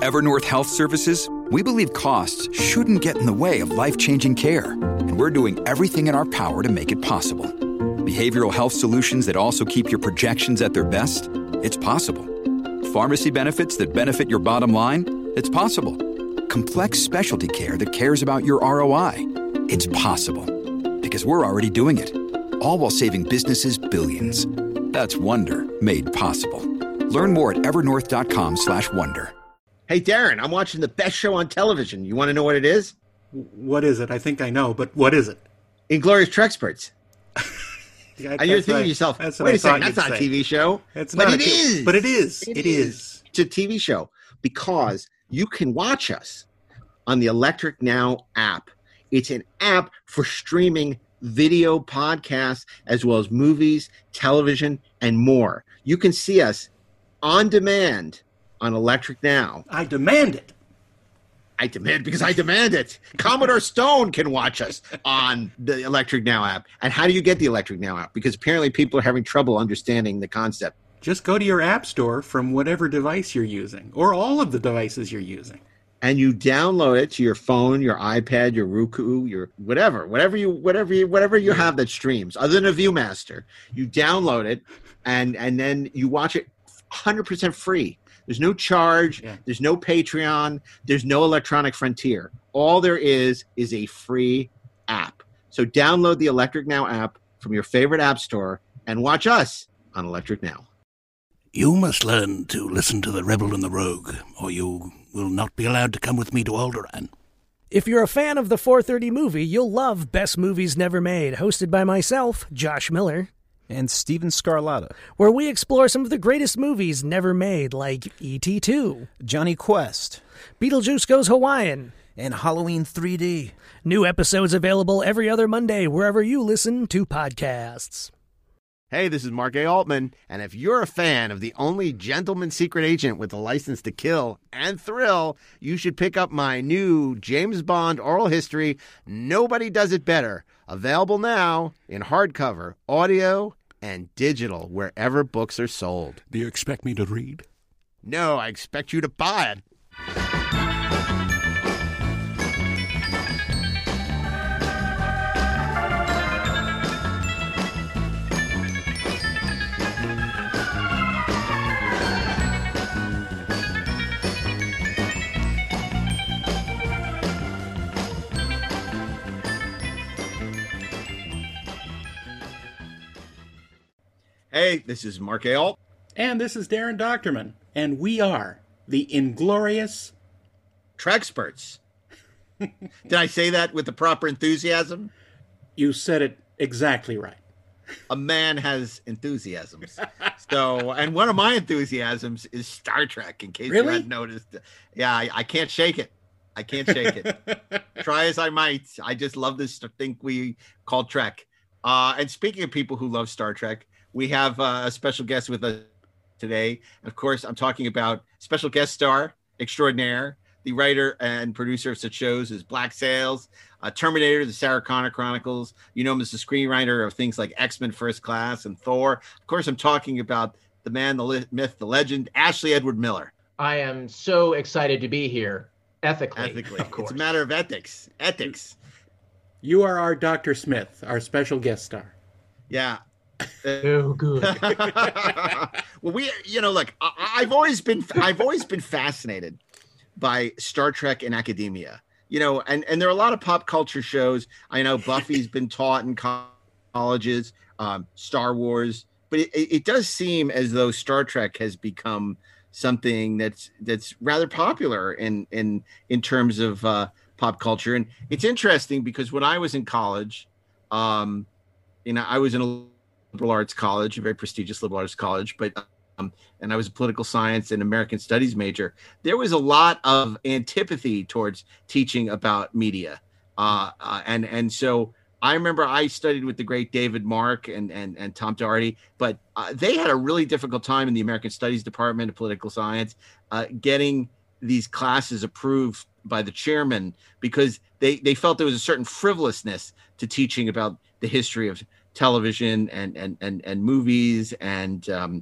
Evernorth Health Services, we believe costs shouldn't get in the way of life-changing care, and we're doing everything in our power to make it possible. Behavioral health solutions that also keep your projections at their best? It's possible. Pharmacy benefits that benefit your bottom line? It's possible. Complex specialty care that cares about your ROI? It's possible. Because we're already doing it. All while saving businesses billions. That's Wonder made possible. Learn more at evernorth.com/wonder. Hey, Darren, I'm watching the best show on television. You want to know what it is? What is it? I think I know, but what is it? Inglorious Treksperts. Yeah, and you're thinking to yourself, wait a second, that's not a TV show. But it is. But it is. It is. It's a TV show because you can watch us on the Electric Now app. It's an app for streaming video podcasts as well as movies, television, and more. You can see us on demand on Electric Now. I demand it. I demand because I demand it. Commodore Stone can watch us on the Electric Now app. And how do you get the Electric Now app? Because apparently people are having trouble understanding the concept. Just go to your app store from whatever device you're using, or all of the devices you're using. And you download it to your phone, your iPad, your Roku, your whatever you have that streams, other than a ViewMaster. You download it, and then you watch it 100% free. There's no charge. Yeah. There's no Patreon. There's no Electronic Frontier. All there is a free app. So download the Electric Now app from your favorite app store and watch us on Electric Now. You must learn to listen to the Rebel and the Rogue, or you will not be allowed to come with me to Alderaan. If you're a fan of the 4:30 movie, you'll love Best Movies Never Made, hosted by myself, Josh Miller. And Steven Scarlatta, where we explore some of the greatest movies never made, like E.T. 2, Johnny Quest, Beetlejuice Goes Hawaiian, and Halloween 3D. New episodes available every other Monday, wherever you listen to podcasts. Hey, this is Mark A. Altman, and if you're a fan of the only gentleman secret agent with a license to kill and thrill, you should pick up my new James Bond oral history, Nobody Does It Better, available now in hardcover, audio, and digital, wherever books are sold. Do you expect me to read? No, I expect you to buy it. Hey, this is Mark A. Alt. And this is Darren Doctorman. And we are the Inglorious Treksperts. Did I say that with the proper enthusiasm? You said it exactly right. A man has enthusiasms. And one of my enthusiasms is Star Trek, in case you hadn't noticed. Yeah, I can't shake it. I can't shake it. Try as I might. I just love this thing we call Trek. And speaking of people who love Star Trek, we have a special guest with us today. Of course, I'm talking about special guest star extraordinaire, the writer and producer of such shows as Black Sails, Terminator, the Sarah Connor Chronicles. You know him as the screenwriter of things like X-Men First Class and Thor. Of course, I'm talking about the man, the myth, the legend, Ashley Edward Miller. I am so excited to be here. Ethically, of course. It's a matter of ethics. You are our Dr. Smith, our special guest star. Yeah. Oh, good. Well, look, I've always been fascinated by Star Trek and academia, and there are a lot of pop culture shows. I know Buffy's been taught in colleges, Star Wars, but it does seem as though Star Trek has become something that's rather popular in terms of pop culture. And it's interesting because when I was in college, I was in a liberal arts college, a very prestigious liberal arts college, but and I was a political science and American studies major. There was a lot of antipathy towards teaching about media, and so I remember I studied with the great David Mark and Tom Doherty, but they had a really difficult time in the American Studies Department of Political Science getting these classes approved by the chairman because they felt there was a certain frivolousness to teaching about the history of television and movies and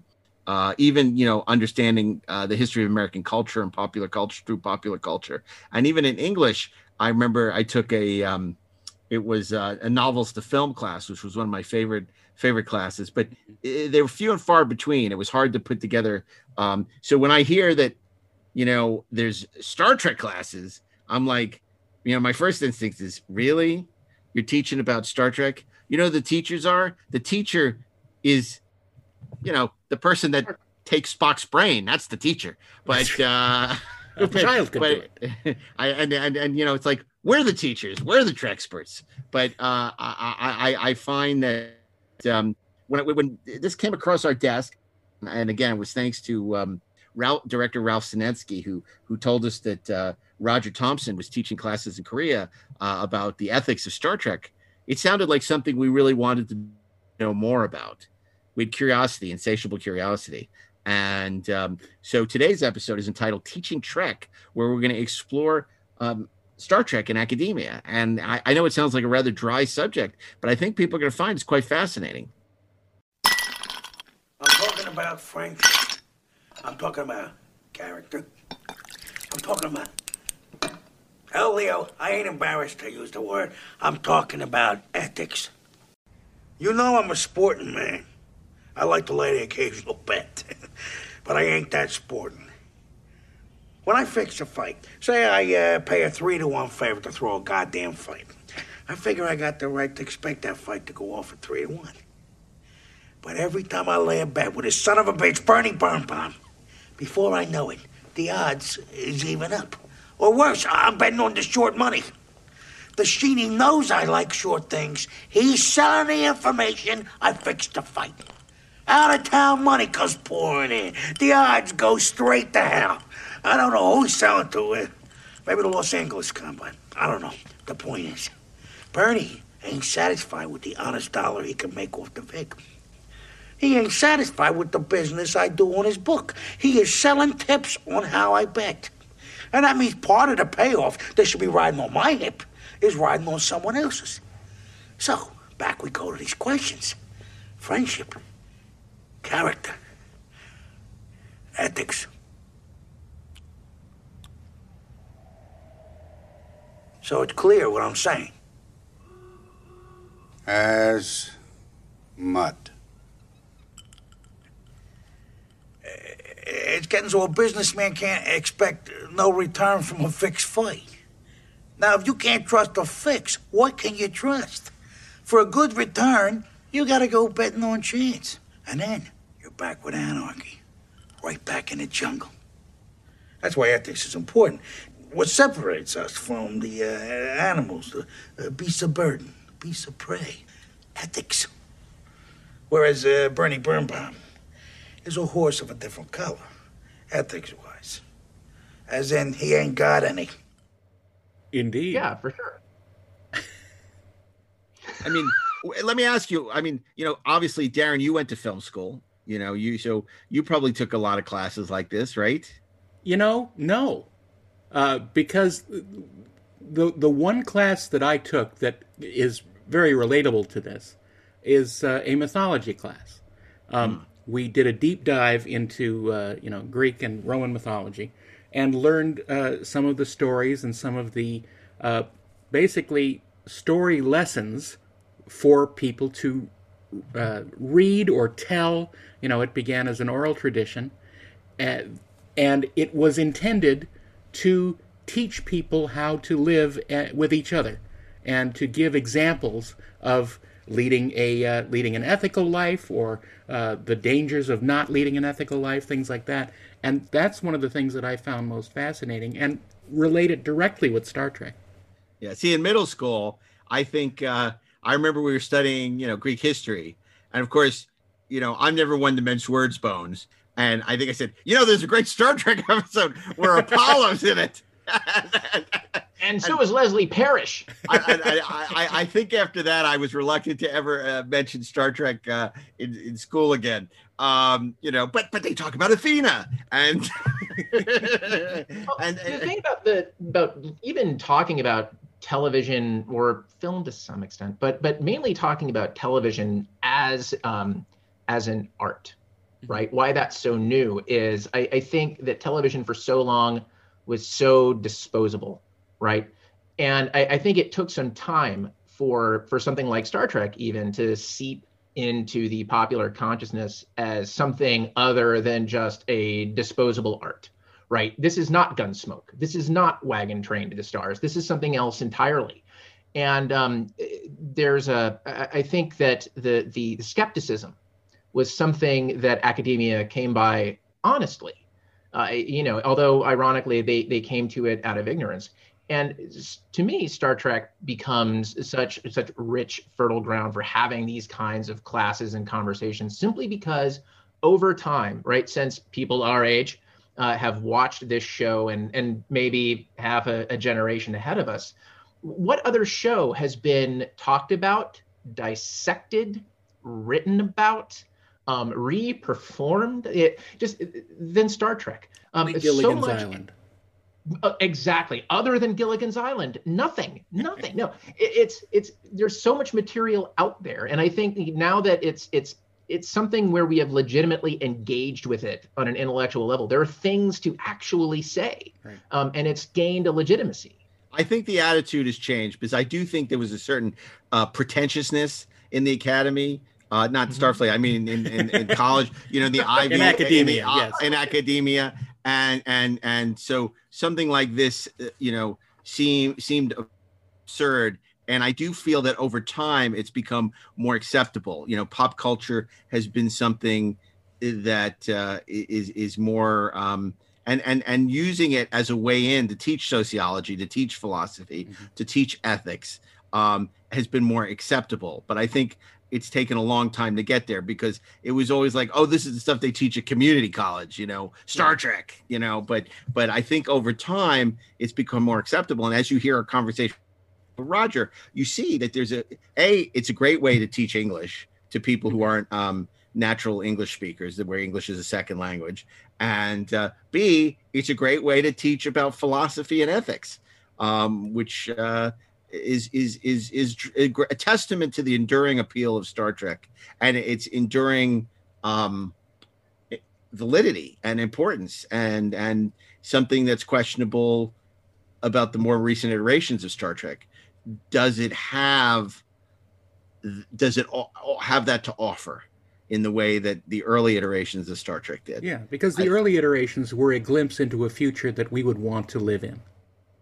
even understanding the history of American culture and popular culture through popular culture. And even in English, I remember I took a novels to film class, which was one of my favorite classes, but they were few and far between. It was hard to put together. So when I hear that, there's Star Trek classes, I'm like, my first instinct is, really? You're teaching about Star Trek? The teachers are? The teacher is, the person that takes Spock's brain. That's the teacher. But a child could do it. It's like, we're the teachers, we're the Trek experts. But I find that when this came across our desk, and again, it was thanks to director Ralph Sinetsky, who told us that Roger Thompson was teaching classes in Korea about the ethics of Star Trek. It sounded like something we really wanted to know more about. We had curiosity, insatiable curiosity. And so today's episode is entitled Teaching Trek, where we're going to explore Star Trek in academia. And I know it sounds like a rather dry subject, but I think people are going to find it's quite fascinating. I'm talking about friendship. I'm talking about character. I'm talking about... Hell, Leo, I ain't embarrassed to use the word. I'm talking about ethics. I'm a sporting man. I like to lay the occasional bet, but I ain't that sporting. When I fix a fight, say I pay a 3-1 favor to throw a goddamn fight, I figure I got the right to expect that fight to go off at 3-1. But every time I lay a bet with this son of a bitch Bernie Birnbaum, before I know it, the odds is even up. Or worse, I'm betting on the short money. The Sheeny knows I like short things. He's selling the information. I fixed the fight. Out-of-town money comes pouring in. The odds go straight to hell. I don't know who he's selling to. Maybe the Los Angeles Combine. I don't know. The point is, Bernie ain't satisfied with the honest dollar he can make off the Vic. He ain't satisfied with the business I do on his book. He is selling tips on how I bet. And that means part of the payoff that should be riding on my hip is riding on someone else's. So, back we go to these questions. Friendship. Character. Ethics. So it's clear what I'm saying. As mud. It's getting so a businessman can't expect no return from a fixed fight. Now, if you can't trust a fix, what can you trust? For a good return, you gotta go betting on chance. And then you're back with anarchy. Right back in the jungle. That's why ethics is important. What separates us from the animals, the beasts of burden, beasts of prey. Ethics. Whereas Bernie Birnbaum is a horse of a different color, ethics-wise. As in, he ain't got any. Indeed. Yeah, for sure. I mean, let me ask you. I mean, obviously, Darren, you went to film school. So you probably took a lot of classes like this, right? No, because the one class that I took that is very relatable to this is a mythology class. We did a deep dive into Greek and Roman mythology, and learned some of the stories and some of the basically story lessons for people to read or tell. It began as an oral tradition, and it was intended to teach people how to live with each other and to give examples of leading an ethical life, or the dangers of not leading an ethical life, things like that. And that's one of the things that I found most fascinating and related directly with Star Trek. Yeah. See, in middle school, I think I remember we were studying, Greek history, and of course, I'm never one to mince words, Bones. And I think I said, there's a great Star Trek episode where Apollo's in it. And so is Leslie Parrish. I think after that, I was reluctant to ever mention Star Trek in school again. But they talk about Athena and the thing about even talking about television or film to some extent, but mainly talking about television as an art. right? Why that's so new is I think that television for so long was so disposable, right? And I think it took some time for something like Star Trek even to seep into the popular consciousness as something other than just a disposable art, right? This is not Gunsmoke. This is not Wagon Train to the Stars. This is something else entirely. And I think that the skepticism was something that academia came by honestly, although ironically they came to it out of ignorance. And to me, Star Trek becomes such rich, fertile ground for having these kinds of classes and conversations, simply because over time, right, since people our age have watched this show and maybe have a generation ahead of us, what other show has been talked about, dissected, written about, re-performed than Star Trek? Gilligan's Island. Exactly. Other than Gilligan's Island, nothing. No, it's there's so much material out there, and I think now that it's something where we have legitimately engaged with it on an intellectual level. There are things to actually say, right. And it's gained a legitimacy. I think the attitude has changed because I do think there was a certain pretentiousness in the academy. Not Starfleet. I mean, in college, the Ivy in academia, yes, in academia, and so something like this, seemed absurd. And I do feel that over time it's become more acceptable. Pop culture has been something that is more and using it as a way in to teach sociology, to teach philosophy, to teach ethics has been more acceptable. But I think it's taken a long time to get there because it was always like, oh, this is the stuff they teach at community college, Star Trek, but I think over time it's become more acceptable. And as you hear our conversation with Roger, you see that it's a great way to teach English to people who aren't natural English speakers, where English is a second language. And B, it's a great way to teach about philosophy and ethics, which is a testament to the enduring appeal of Star Trek and its enduring validity and importance, and something that's questionable about the more recent iterations of Star Trek. Does it have that to offer in the way that the early iterations of Star Trek did? Yeah, because the early iterations were a glimpse into a future that we would want to live in.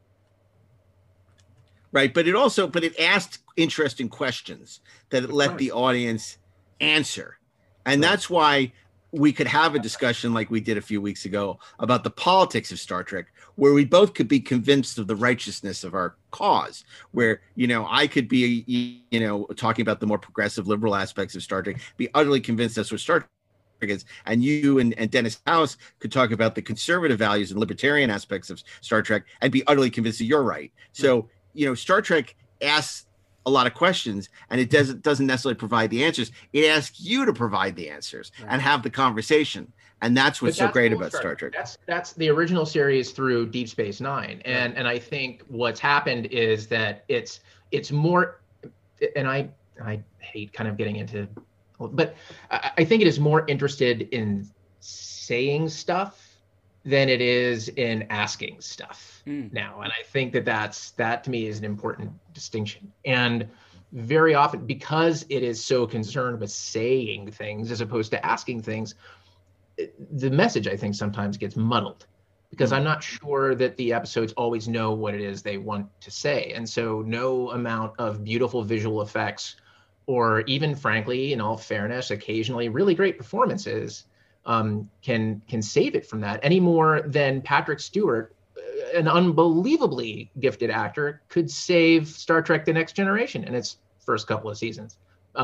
Right, but it asked interesting questions that it let the audience answer. And that's why we could have a discussion like we did a few weeks ago about the politics of Star Trek, where we both could be convinced of the righteousness of our cause, where, I could be, talking about the more progressive liberal aspects of Star Trek, be utterly convinced that's what Star Trek is. And you and Dennis House could talk about the conservative values and libertarian aspects of Star Trek and be utterly convinced that you're right. So, Star Trek asks a lot of questions, and it doesn't necessarily provide the answers. It asks you to provide the answers and have the conversation, and that's what's so great about Star Trek. That's the original series through Deep Space Nine, and I think what's happened is that it's more, and I hate kind of getting into, but I think it is more interested in saying stuff than it is in asking stuff now. And I think that to me is an important distinction. And very often, because it is so concerned with saying things as opposed to asking things, the message, I think, sometimes gets muddled because I'm not sure that the episodes always know what it is they want to say. And so no amount of beautiful visual effects, or even, frankly, in all fairness, occasionally really great performances can save it from that any more than Patrick Stewart, an unbelievably gifted actor, could save Star Trek: The Next Generation in its first couple of seasons.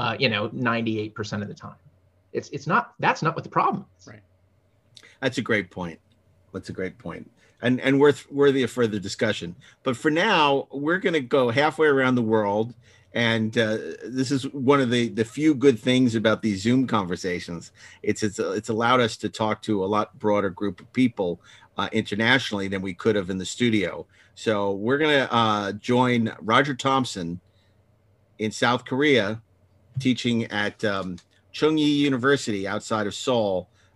98% of the time. It's not. That's not what the problem is. Right. That's a great point. And worthy of further discussion. But for now, we're going to go halfway around the world. And this is one of the few good things about these Zoom conversations. It's allowed us to talk to a lot broader group of people internationally than we could have in the studio. So we're going to join Roger Thompson in South Korea, teaching at Chung-Yi University outside of Seoul,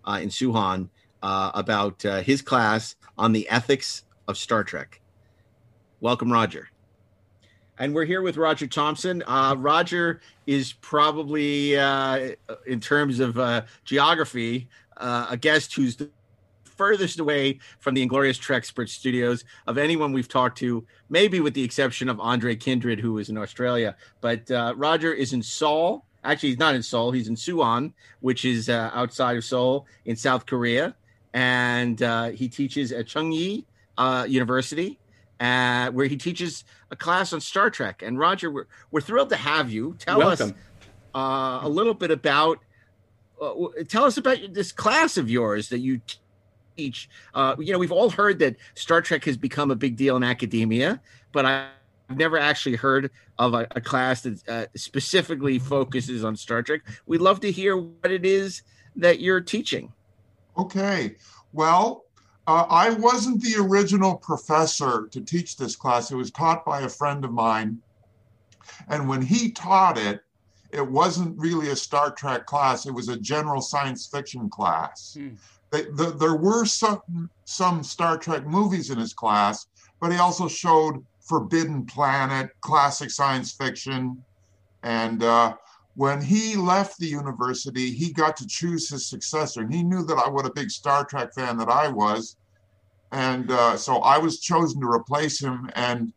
in Suwon about his class on the ethics of Star Trek. Welcome, Roger. And we're here with Roger Thompson. Roger is probably, in terms of geography, a guest who's the furthest away from the Inglorious Trek-Spert studios of anyone we've talked to, maybe with the exception of Andre Kindred, who is in Australia. But Roger is in Seoul. Actually, he's not in Seoul. He's in Suwon, which is outside of Seoul in South Korea. And he teaches at Chungyi University, where he teaches a class on Star Trek. And Roger, we're thrilled to have you. Tell us a little bit about, tell us about this class of yours that you teach. We've all heard that Star Trek has become a big deal in academia, but I've never actually heard of a class that specifically focuses on Star Trek. We'd love to hear what it is that you're teaching. Okay. Well, I wasn't the original professor to teach this class. It was taught by a friend of mine. And when he taught it, it wasn't really a Star Trek class. It was a general science fiction class. There were some Star Trek movies in his class, but he also showed Forbidden Planet, classic science fiction. And when he left the university, he got to choose his successor. And he knew what a big Star Trek fan that I was. And so I was chosen to replace him. And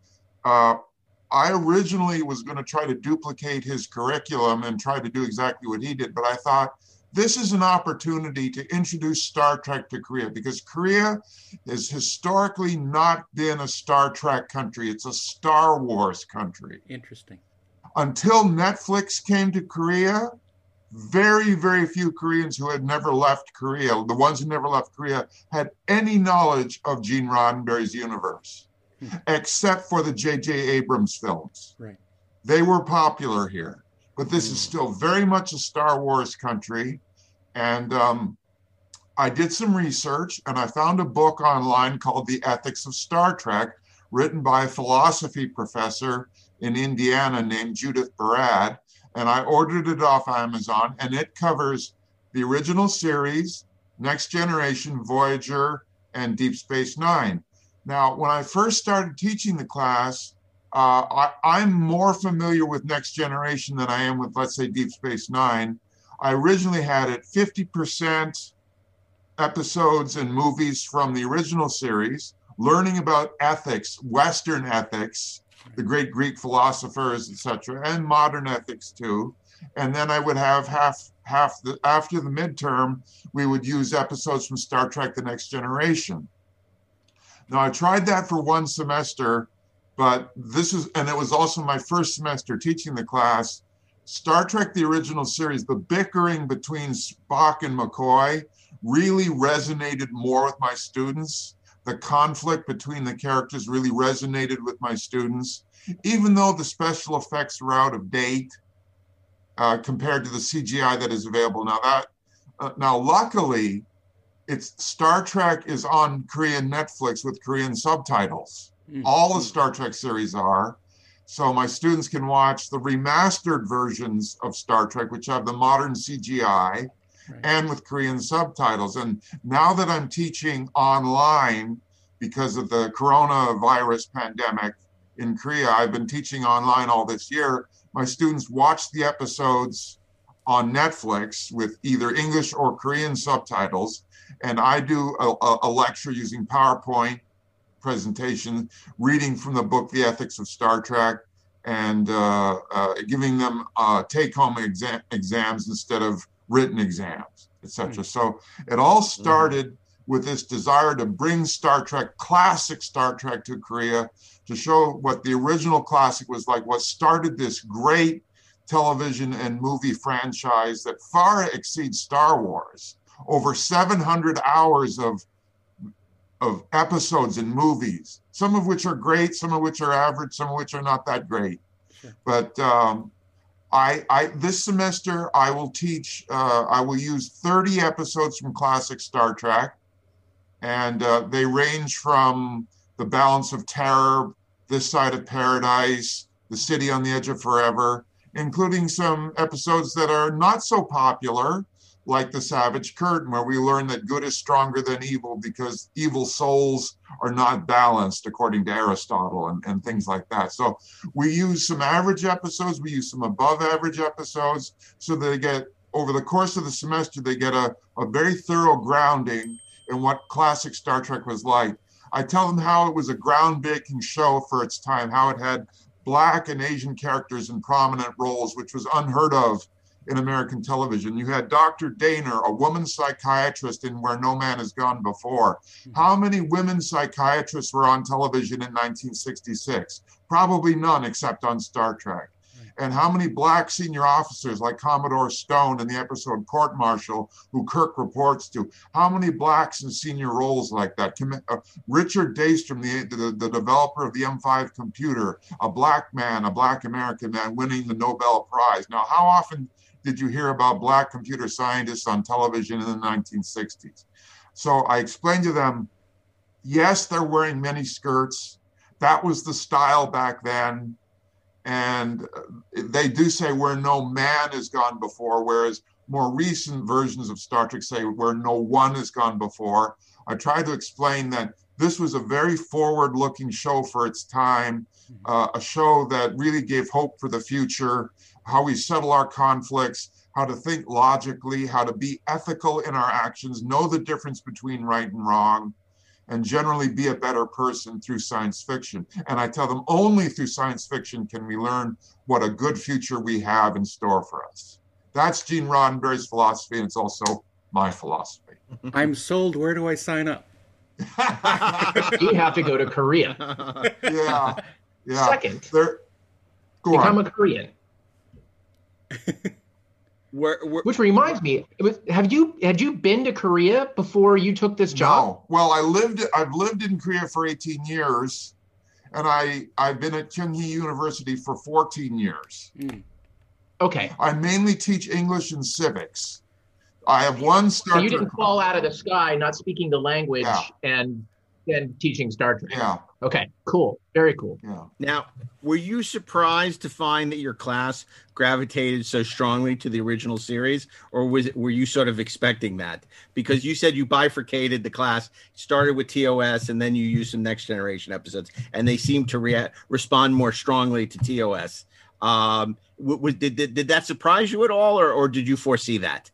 I originally was going to try to duplicate his curriculum and try to do exactly what he did. But I thought, this is an opportunity to introduce Star Trek to Korea, because Korea has historically not been a Star Trek country. It's a Star Wars country. Interesting. Until Netflix came to Korea, very, very few Koreans who had never left Korea, the ones who never left Korea, had any knowledge of Gene Roddenberry's universe, except for the J.J. Abrams films. Right. They were popular here. But this is still very much a Star Wars country. And I did some research, and I found a book online called The Ethics of Star Trek, written by a philosophy professor in Indiana named Judith Barad. And I ordered it off Amazon, and it covers the original series, Next Generation, Voyager, and Deep Space Nine. Now, when I first started teaching the class, I'm more familiar with Next Generation than I am with, let's say, Deep Space Nine. I originally had it 50% episodes and movies from the original series, learning about ethics, Western ethics, the great Greek philosophers, etc., and modern ethics too. And then I would have after the midterm, we would use episodes from Star Trek: The Next Generation. Now, I tried that for one semester. But it was also my first semester teaching the class. Star Trek, the original series, the bickering between Spock and McCoy really resonated more with my students. The conflict between the characters really resonated with my students, even though the special effects were out of date compared to the CGI that is available now. Now, luckily, Star Trek is on Korean Netflix with Korean subtitles. All the Star Trek series are. So my students can watch the remastered versions of Star Trek, which have the modern CGI and with Korean subtitles. And now that I'm teaching online because of the coronavirus pandemic in Korea, I've been teaching online all this year. My students watch the episodes on Netflix with either English or Korean subtitles. And I do a lecture using PowerPoint presentation, reading from the book The Ethics of Star Trek, and giving them take-home exams instead of written exams, etc. So it all started with this desire to bring Star Trek, classic Star Trek, to Korea, to show what the original classic was like, what started this great television and movie franchise that far exceeds Star Wars. Over 700 hours of episodes and movies, some of which are great, some of which are average, some of which are not that great. Sure. But this semester I will teach, I will use 30 episodes from classic Star Trek, and they range from The Balance of Terror, This Side of Paradise, The City on the Edge of Forever, including some episodes that are not so popular, like The Savage Curtain, where we learn that good is stronger than evil because evil souls are not balanced, according to Aristotle, and things like that. So we use some average episodes, we use some above average episodes, so they get, over the course of the semester, they get a very thorough grounding in what classic Star Trek was like. I tell them how it was a groundbreaking show for its time, how it had Black and Asian characters in prominent roles, which was unheard of in American television. You had Dr. Daner, a woman psychiatrist in Where No Man Has Gone Before. How many women psychiatrists were on television in 1966? Probably none, except on Star Trek. And how many Black senior officers like Commodore Stone in the episode Court Martial, who Kirk reports to? How many Blacks in senior roles like that? Richard Daystrom, the developer of the M5 computer, a Black man, a Black American man winning the Nobel Prize. Now, how often did you hear about Black computer scientists on television in the 1960s? So I explained to them, yes, they're wearing mini skirts. That was the style back then. And they do say where no man has gone before, whereas more recent versions of Star Trek say where no one has gone before. I tried to explain that this was a very forward-looking show for its time, a show that really gave hope for the future, how we settle our conflicts, how to think logically, how to be ethical in our actions, know the difference between right and wrong, and generally be a better person through science fiction. And I tell them only through science fiction can we learn what a good future we have in store for us. That's Gene Roddenberry's philosophy, and it's also my philosophy. I'm sold. Where do I sign up? You have to go to Korea. Yeah. Second, become a Korean. Which reminds me, had you been to Korea before you took this job? No. Well, I've lived in Korea for 18 years, and I've been at Kyunghee University for 14 years. Okay. I mainly teach English and civics. I have one Star Trek. So you Trek didn't fall out of the sky not speaking the language and teaching Star Trek. Yeah. Okay, cool. Very cool. Yeah. Now, were you surprised to find that your class gravitated so strongly to the original series, or were you sort of expecting that? Because you said you bifurcated the class, started with TOS, and then you used some Next Generation episodes, and they seemed to respond more strongly to TOS. Did that surprise you at all, or did you foresee that?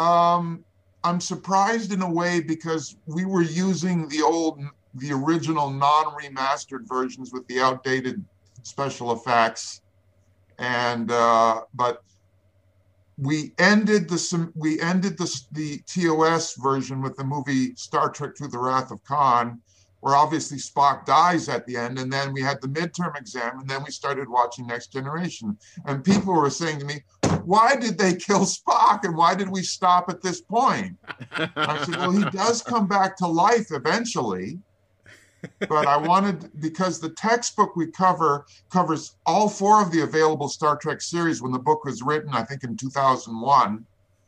I'm surprised in a way because we were using the original non-remastered versions with the outdated special effects, and but we ended the TOS version with the movie Star Trek Through the Wrath of Khan, where obviously Spock dies at the end, and then we had the midterm exam, and then we started watching Next Generation, and people were saying to me, why did they kill Spock, and why did we stop at this point? I said, well, he does come back to life eventually, but I wanted, because the textbook we covers all 4 of the available Star Trek series when the book was written, I think in 2001.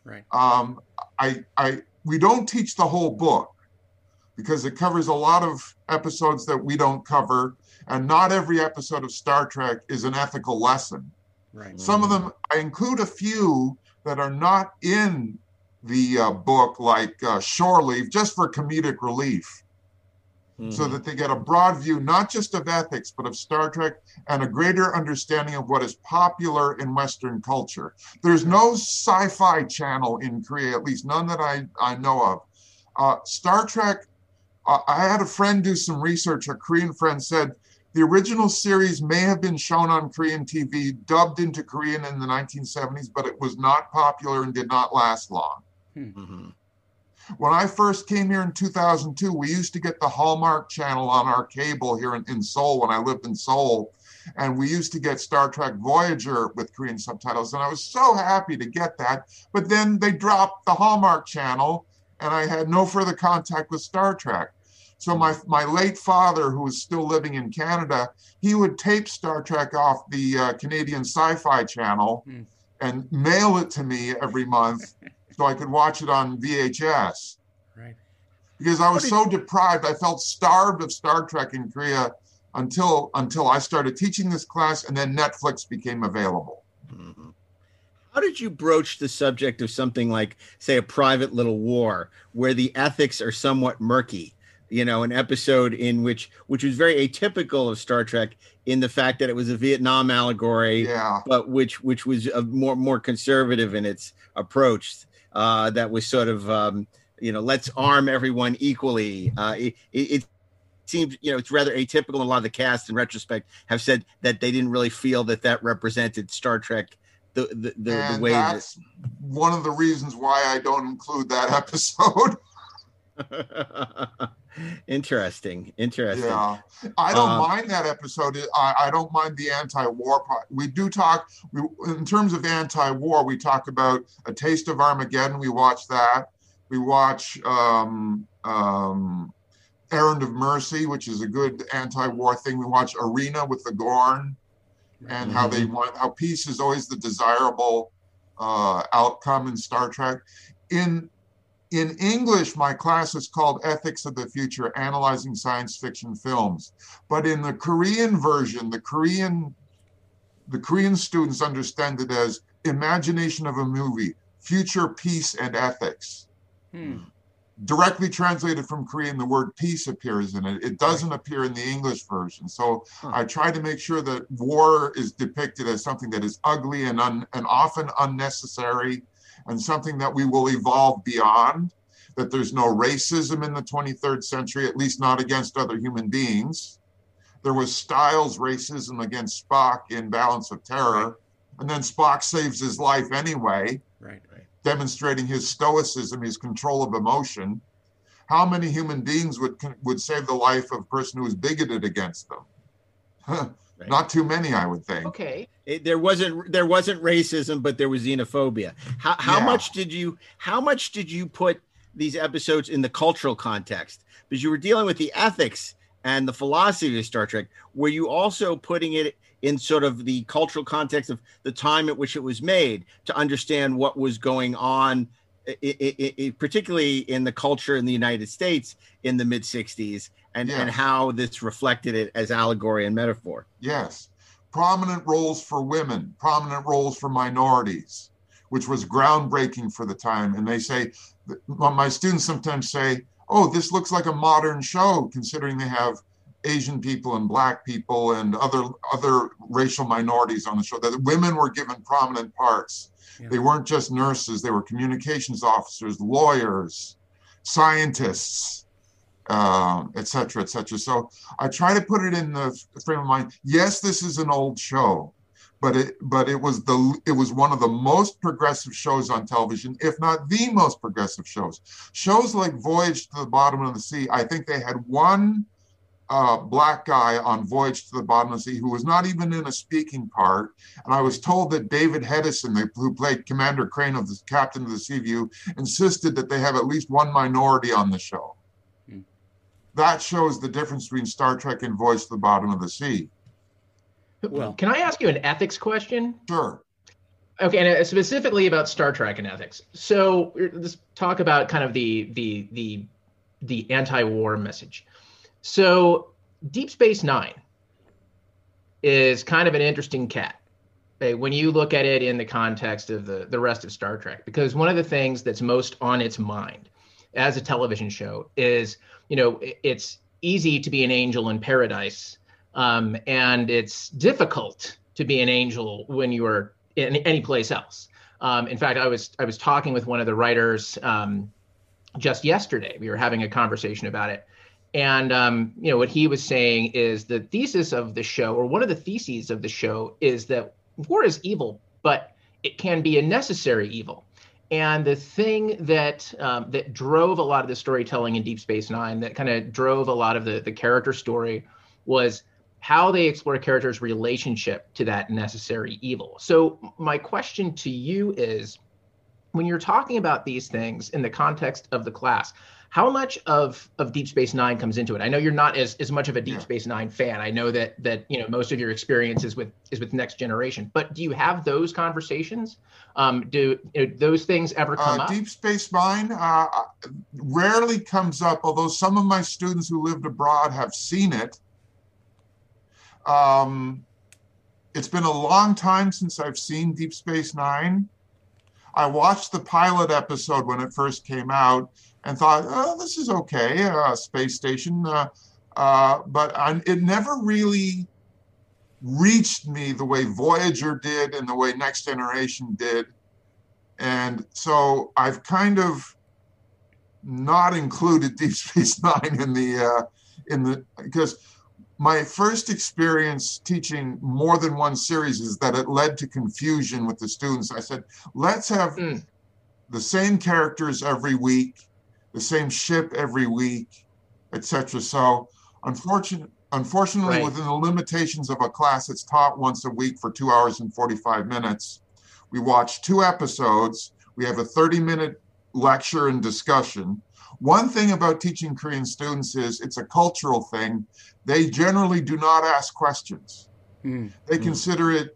Right. We don't teach the whole book because it covers a lot of episodes that we don't cover, and not every episode of Star Trek is an ethical lesson. Right. Some of them, I include a few that are not in the book, like Shore Leave, just for comedic relief, so that they get a broad view, not just of ethics, but of Star Trek and a greater understanding of what is popular in Western culture. There's no sci-fi channel in Korea, at least none that I know of. Star Trek, I had a friend do some research, a Korean friend said, the original series may have been shown on Korean TV, dubbed into Korean in the 1970s, but it was not popular and did not last long. Mm-hmm. When I first came here in 2002, we used to get the Hallmark channel on our cable here in Seoul when I lived in Seoul. And we used to get Star Trek Voyager with Korean subtitles. And I was so happy to get that. But then they dropped the Hallmark channel and I had no further contact with Star Trek. So my late father, who was still living in Canada, he would tape Star Trek off the Canadian Sci-Fi channel and mail it to me every month so I could watch it on VHS. Right. Because I was so deprived, I felt starved of Star Trek in Korea until I started teaching this class, and then Netflix became available. How did you broach the subject of something like, say, A Private Little War, where the ethics are somewhat murky? You know, an episode in which was very atypical of Star Trek in the fact that it was a Vietnam allegory, but which was a more conservative in its approach. That was sort of let's arm everyone equally. It seems, it's rather atypical. A lot of the cast, in retrospect, have said that they didn't really feel that represented Star Trek the way that's one of the reasons why I don't include that episode. Interesting. Yeah, I don't mind that episode. I don't mind the anti-war part. We do talk, in terms of anti-war, we talk about A Taste of Armageddon. We watch that. We watch Errand of Mercy, which is a good anti-war thing. We watch Arena with the Gorn, and how peace is always the desirable outcome in Star Trek. In English, my class is called Ethics of the Future, Analyzing Science Fiction Films. But in the Korean version, the Korean students understand it as Imagination of a Movie, Future, Peace, and Ethics. Directly translated from Korean, the word peace appears in it. It doesn't appear in the English version. So I try to make sure that war is depicted as something that is ugly and often unnecessary, and something that we will evolve beyond, that there's no racism in the 23rd century, at least not against other human beings. There was Styles racism against Spock in Balance of Terror, and then Spock saves his life anyway, demonstrating his stoicism, his control of emotion. How many human beings would save the life of a person who was bigoted against them? Not too many, I would think. Okay. There wasn't racism, but there was xenophobia. How much did you put these episodes in the cultural context? Because you were dealing with the ethics and the philosophy of Star Trek. Were you also putting it in sort of the cultural context of the time at which it was made, to understand what was going on, particularly in the culture in the United States in the mid-'60s, and how this reflected it as allegory and metaphor? Yes. Prominent roles for women, prominent roles for minorities, which was groundbreaking for the time. And they say, my students sometimes say, oh, this looks like a modern show, considering they have Asian people and Black people and other racial minorities on the show, that women were given prominent parts. Yeah. They weren't just nurses, they were communications officers, lawyers, scientists, et cetera, et cetera. So I try to put it in the frame of mind. Yes, this is an old show, but it was one of the most progressive shows on television, if not the most progressive shows. Shows like Voyage to the Bottom of the Sea, I think they had one Black guy on Voyage to the Bottom of the Sea who was not even in a speaking part. And I was told that David Hedison, who played Commander Crane of the Captain of the Seaview, insisted that they have at least one minority on the show. That shows the difference between Star Trek and Voyage to the Bottom of the Sea. Well, can I ask you an ethics question? Sure. Okay, and specifically about Star Trek and ethics. So let's talk about kind of the anti-war message. So Deep Space Nine is kind of an interesting cat, okay, when you look at it in the context of the rest of Star Trek, because one of the things that's most on its mind as a television show is, it's easy to be an angel in paradise, and it's difficult to be an angel when you are in any place else. In fact, I was talking with one of the writers just yesterday. We were having a conversation about it. And, what he was saying is the thesis of the show, or one of the theses of the show, is that war is evil, but it can be a necessary evil. And the thing that drove a lot of the storytelling in Deep Space Nine, that kind of drove a lot of the character story, was how they explore a character's relationship to that necessary evil. So my question to you is, when you're talking about these things in the context of the class, how much of Deep Space Nine comes into it? I know you're not as much of a Deep Space Nine fan. I know that most of your experience is with Next Generation. But do you have those conversations? Do those things ever come up? Deep Space Nine rarely comes up, although some of my students who lived abroad have seen it. It's been a long time since I've seen Deep Space Nine. I watched the pilot episode when it first came out and thought, oh, this is okay, space station. It never really reached me the way Voyager did and the way Next Generation did. And so I've kind of not included Deep Space Nine because my first experience teaching more than one series is that it led to confusion with the students. I said, let's have the same characters every week, the same ship every week, etc. So unfortunately, Right. within the limitations of a class that's taught once a week for 2 hours and 45 minutes, we watch 2 episodes. We have a 30-minute lecture and discussion. One thing about teaching Korean students is it's a cultural thing. They generally do not ask questions. They consider it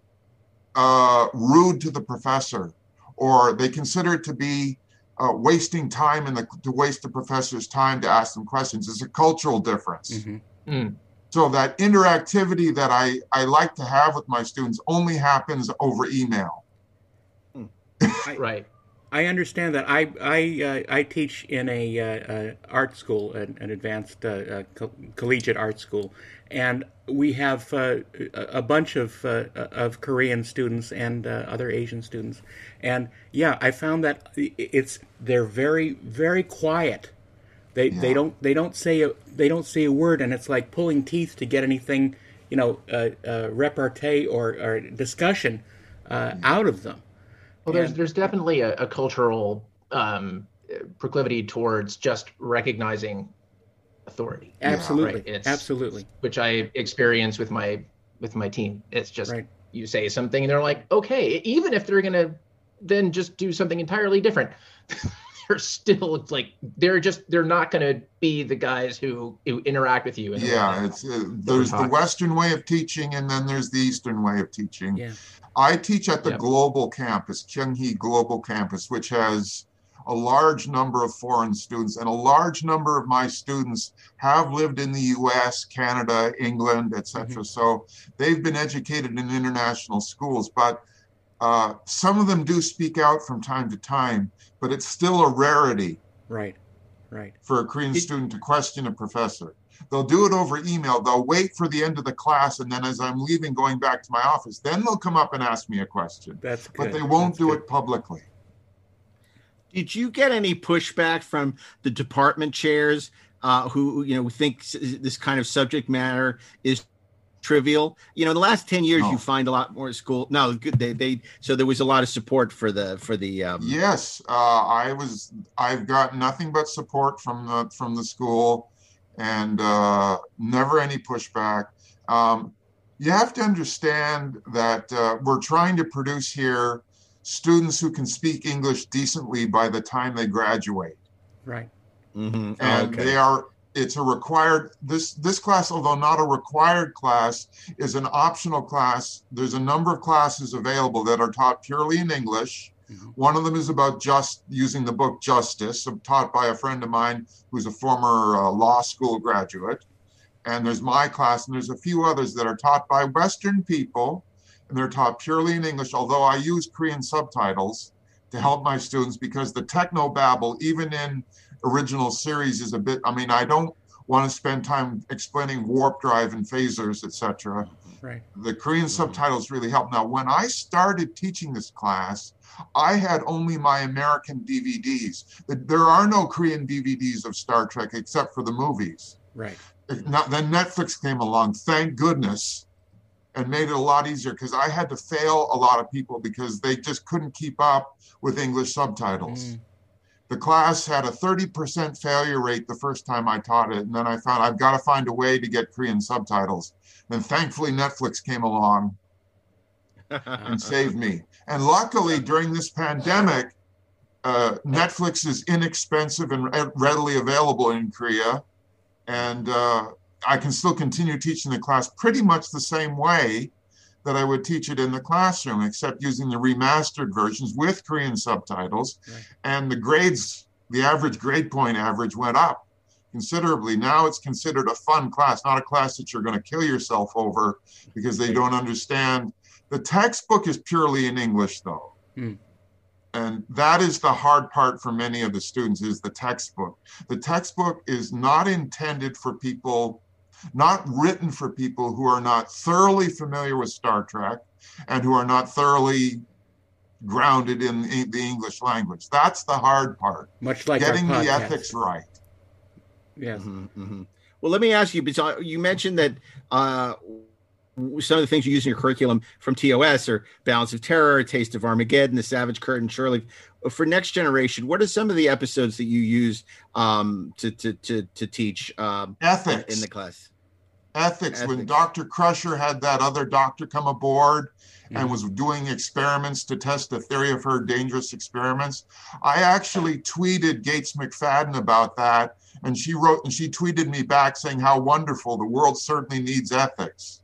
rude to the professor, or they consider it to be wasting time to waste the professor's time to ask them questions. It's a cultural difference. So that interactivity that I like to have with my students only happens over email. Right. I understand that. I teach in a art school, an advanced collegiate art school, and we have a bunch of Korean students and other Asian students, and yeah, I found that they're very, very quiet. They don't say a word, and it's like pulling teeth to get anything, repartee or discussion out of them. Well, there's definitely a cultural proclivity towards just recognizing authority. Absolutely, right? Absolutely. Which I experience with my team. It's just you say something and they're like, okay, even if they're gonna then just do something entirely different, they're still like they're not gonna be the guys who interact with you. There's the Western way of teaching, and then there's the Eastern way of teaching. Yeah. I teach at the global campus, Kyunghee Global Campus, which has a large number of foreign students, and a large number of my students have lived in the US, Canada, England, etc. So they've been educated in international schools, but some of them do speak out from time to time, but it's still a rarity. Right. For a Korean student to question a professor. They'll do it over email. They'll wait for the end of the class, and then as I'm leaving, going back to my office, then they'll come up and ask me a question. That's good. But they won't do it publicly. Did you get any pushback from the department chairs who think this kind of subject matter is trivial? In the last 10 years, you find a lot more school. No, good. So there was a lot of support for the. Yes, I've got nothing but support from the school, and never any pushback. You have to understand that we're trying to produce here students who can speak English decently by the time they graduate. Right. Mm-hmm. And it's a required, this class, although not a required class, is an optional class. There's a number of classes available that are taught purely in English. One of them is about using the book Justice, taught by a friend of mine who's a former law school graduate. And there's my class, and there's a few others that are taught by Western people, and they're taught purely in English, although I use Korean subtitles to help my students, because the technobabble, even in original series, is a bit, I don't want to spend time explaining warp drive and phasers, etc. Right. The Korean subtitles really help. Now, when I started teaching this class, I had only my American DVDs. There are no Korean DVDs of Star Trek except for the movies. Right. Then Netflix came along, thank goodness, and made it a lot easier, because I had to fail a lot of people because they just couldn't keep up with English subtitles. The class had a 30% failure rate the first time I taught it, and then I found I've got to find a way to get Korean subtitles. And thankfully, Netflix came along and saved me. And luckily, during this pandemic, Netflix is inexpensive and readily available in Korea. And I can still continue teaching the class pretty much the same way that I would teach it in the classroom, except using the remastered versions with Korean subtitles. Right. And the average grade point average went up considerably. Now it's considered a fun class, not a class that you're going to kill yourself over because they don't understand. The textbook is purely in English, though. And that is the hard part for many of the students, is the textbook. The textbook is not intended for people, not written for people who are not thoroughly familiar with Star Trek and who are not thoroughly grounded in the English language. That's the hard part. Much like getting our the podcast. ethics right. Yes. Well, let me ask you, because you mentioned that some of the things you use in your curriculum from TOS are Balance of Terror, Taste of Armageddon, The Savage Curtain, Shirley. For Next Generation, what are some of the episodes that you use to teach ethics in the class? Ethics. When Dr. Crusher had that other doctor come aboard and was doing experiments to test the theory of her dangerous experiments, I actually tweeted Gates McFadden about that, and she tweeted me back saying how wonderful, the world certainly needs ethics.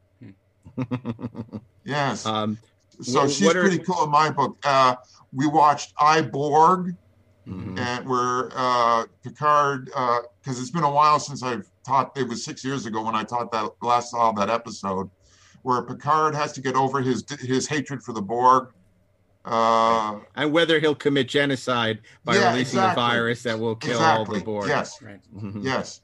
Yes. So she's pretty cool in my book. We watched I, Borg, and where Picard, because it's been a while since I've taught, it was 6 years ago when I taught that last saw that episode, where Picard has to get over his hatred for the Borg. And whether he'll commit genocide by releasing a virus that will kill all the Borg. Yes. Right. Yes.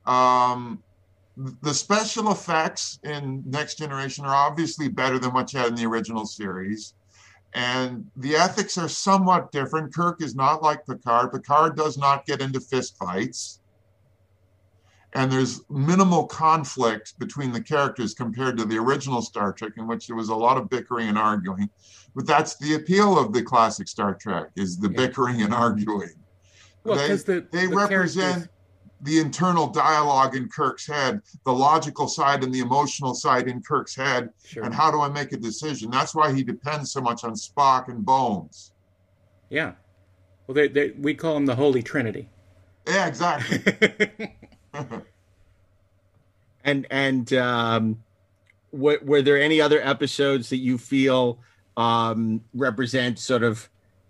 The special effects in Next Generation are obviously better than what you had in the original series. And the ethics are somewhat different. Kirk is not like Picard. Picard does not get into fistfights. And there's minimal conflict between the characters compared to the original Star Trek, in which there was a lot of bickering and arguing. But that's the appeal of the classic Star Trek, is the bickering and arguing. Well, they represent the internal dialogue in Kirk's head, the logical side and the emotional side in Kirk's head, and how do I make a decision? That's why he depends so much on Spock and Bones. Yeah. Well, we call them the Holy Trinity. Yeah, exactly. And were there any other episodes that you feel represent sort of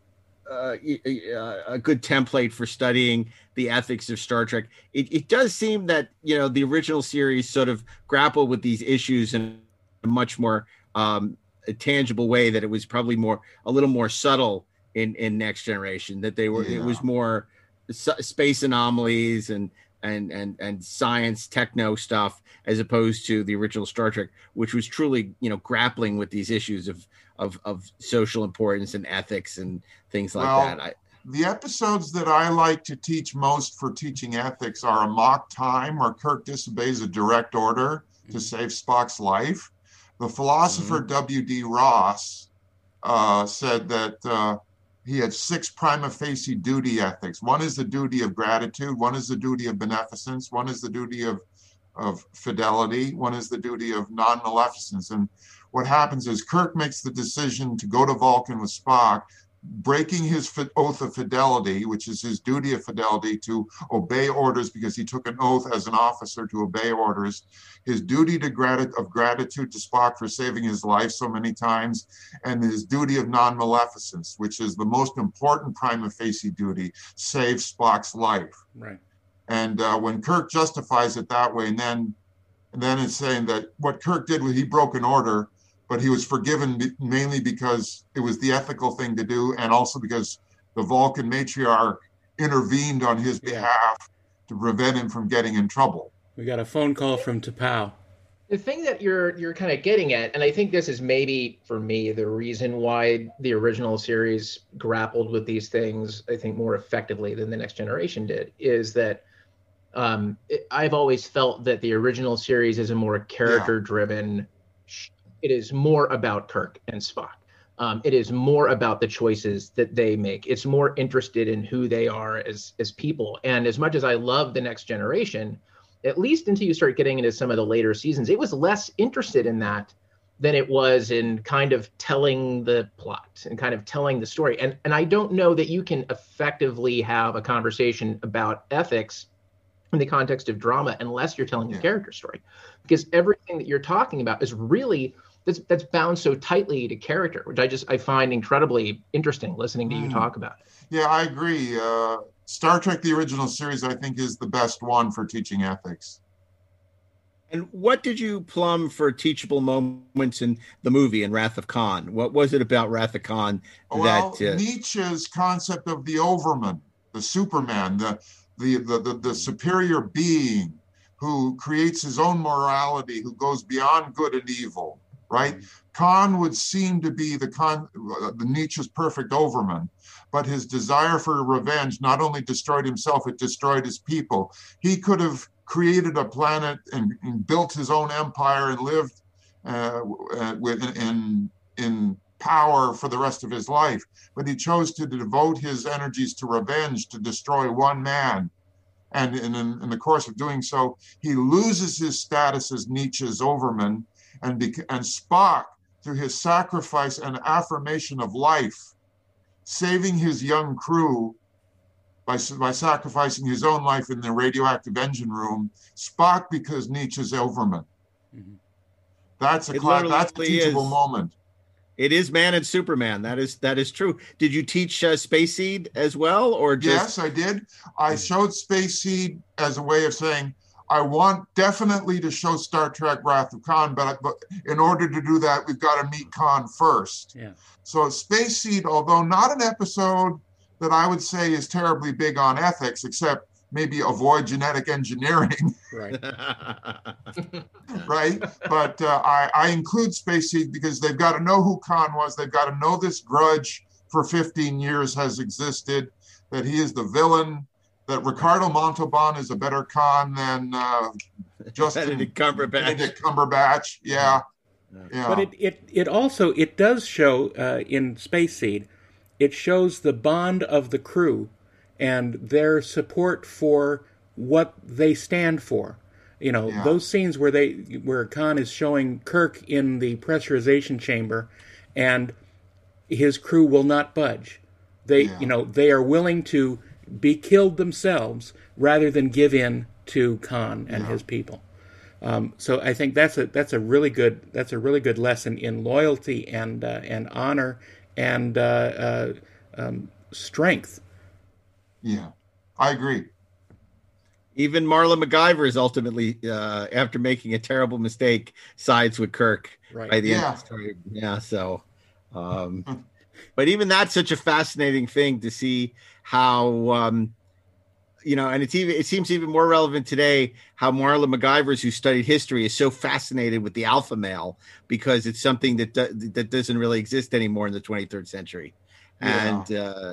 a good template for studying the ethics of Star Trek? It does seem that, the original series sort of grappled with these issues in a much more tangible way, that it was probably a little more subtle in Next Generation, that it was more space anomalies and science techno stuff, as opposed to the original Star Trek, which was truly, grappling with these issues of social importance and ethics and things like that. The episodes that I like to teach most for teaching ethics are Amok Time, where Kirk disobeys a direct order to save Spock's life. The philosopher W.D. Ross said that he had 6 prima facie duty ethics. One is the duty of gratitude. One is the duty of beneficence. One is the duty of fidelity. One is the duty of non-maleficence. And what happens is Kirk makes the decision to go to Vulcan with Spock, breaking his oath of fidelity, which is his duty of fidelity to obey orders because he took an oath as an officer to obey orders, his duty of gratitude to Spock for saving his life so many times, and his duty of non-maleficence, which is the most important prima facie duty, save Spock's life. Right. And when Kirk justifies it that way, and then it's saying that what Kirk did was he broke an order, but he was forgiven mainly because it was the ethical thing to do, and also because the Vulcan matriarch intervened on his behalf to prevent him from getting in trouble. We got a phone call from T'Pau. The thing that you're kind of getting at, and I think this is maybe, for me, the reason why the original series grappled with these things, I think, more effectively than the Next Generation did, is that I've always felt that the original series is a more character-driven. It is more about Kirk and Spock. It is more about the choices that they make. It's more interested in who they are as people. And as much as I love the Next Generation, at least until you start getting into some of the later seasons, it was less interested in that than it was in kind of telling the plot and kind of telling the story. And I don't know that you can effectively have a conversation about ethics in the context of drama unless you're telling a character story, because everything that you're talking about is really that's bound so tightly to character, which I find incredibly interesting listening to you talk about it. Yeah, I agree. Star Trek, the original series, I think is the best one for teaching ethics. And what did you plumb for teachable moments in the movie in Wrath of Khan? What was it about Wrath of Khan Well, that Nietzsche's concept of the Overman, the Superman, the superior being who creates his own morality, who goes beyond good and evil, right? Khan would seem to be the Nietzsche's perfect Overman, but his desire for revenge not only destroyed himself, it destroyed his people. He could have created a planet and built his own empire and lived in power for the rest of his life, but he chose to devote his energies to revenge, to destroy one man. And in the course of doing so, he loses his status as Nietzsche's Overman, and Spock, through his sacrifice and affirmation of life, saving his young crew by sacrificing his own life in the radioactive engine room, Spock becomes Nietzsche's Overman. Mm-hmm. That's a teachable moment. It is Man and Superman. That is true. Did you teach Space Seed as well, or just? Yes, I did. I showed Space Seed as a way of saying I want definitely to show Star Trek Wrath of Khan, but in order to do that, we've got to meet Khan first. Yeah. So Space Seed, although not an episode that I would say is terribly big on ethics, except maybe avoid genetic engineering. Right. Right. But I include Space Seed because they've got to know who Khan was. They've got to know this grudge for 15 years has existed, that he is the villain, that Ricardo Montalban is a better Khan than Benedict Cumberbatch. Yeah. Yeah. But it also does show in Space Seed, it shows the bond of the crew and their support for what they stand for. You know, those scenes where Khan is showing Kirk in the pressurization chamber and his crew will not budge. They are willing to be killed themselves rather than give in to Khan and his people. So I think that's a really good lesson in loyalty and honor and strength. Yeah, I agree. Even Marla MacGyver is ultimately, after making a terrible mistake, sides with Kirk by the end of the story. Yeah, so, but even that's such a fascinating thing to see how, and it seems even more relevant today how Marla MacGyver, who studied history, is so fascinated with the alpha male because it's something that doesn't really exist anymore in the 23rd century. And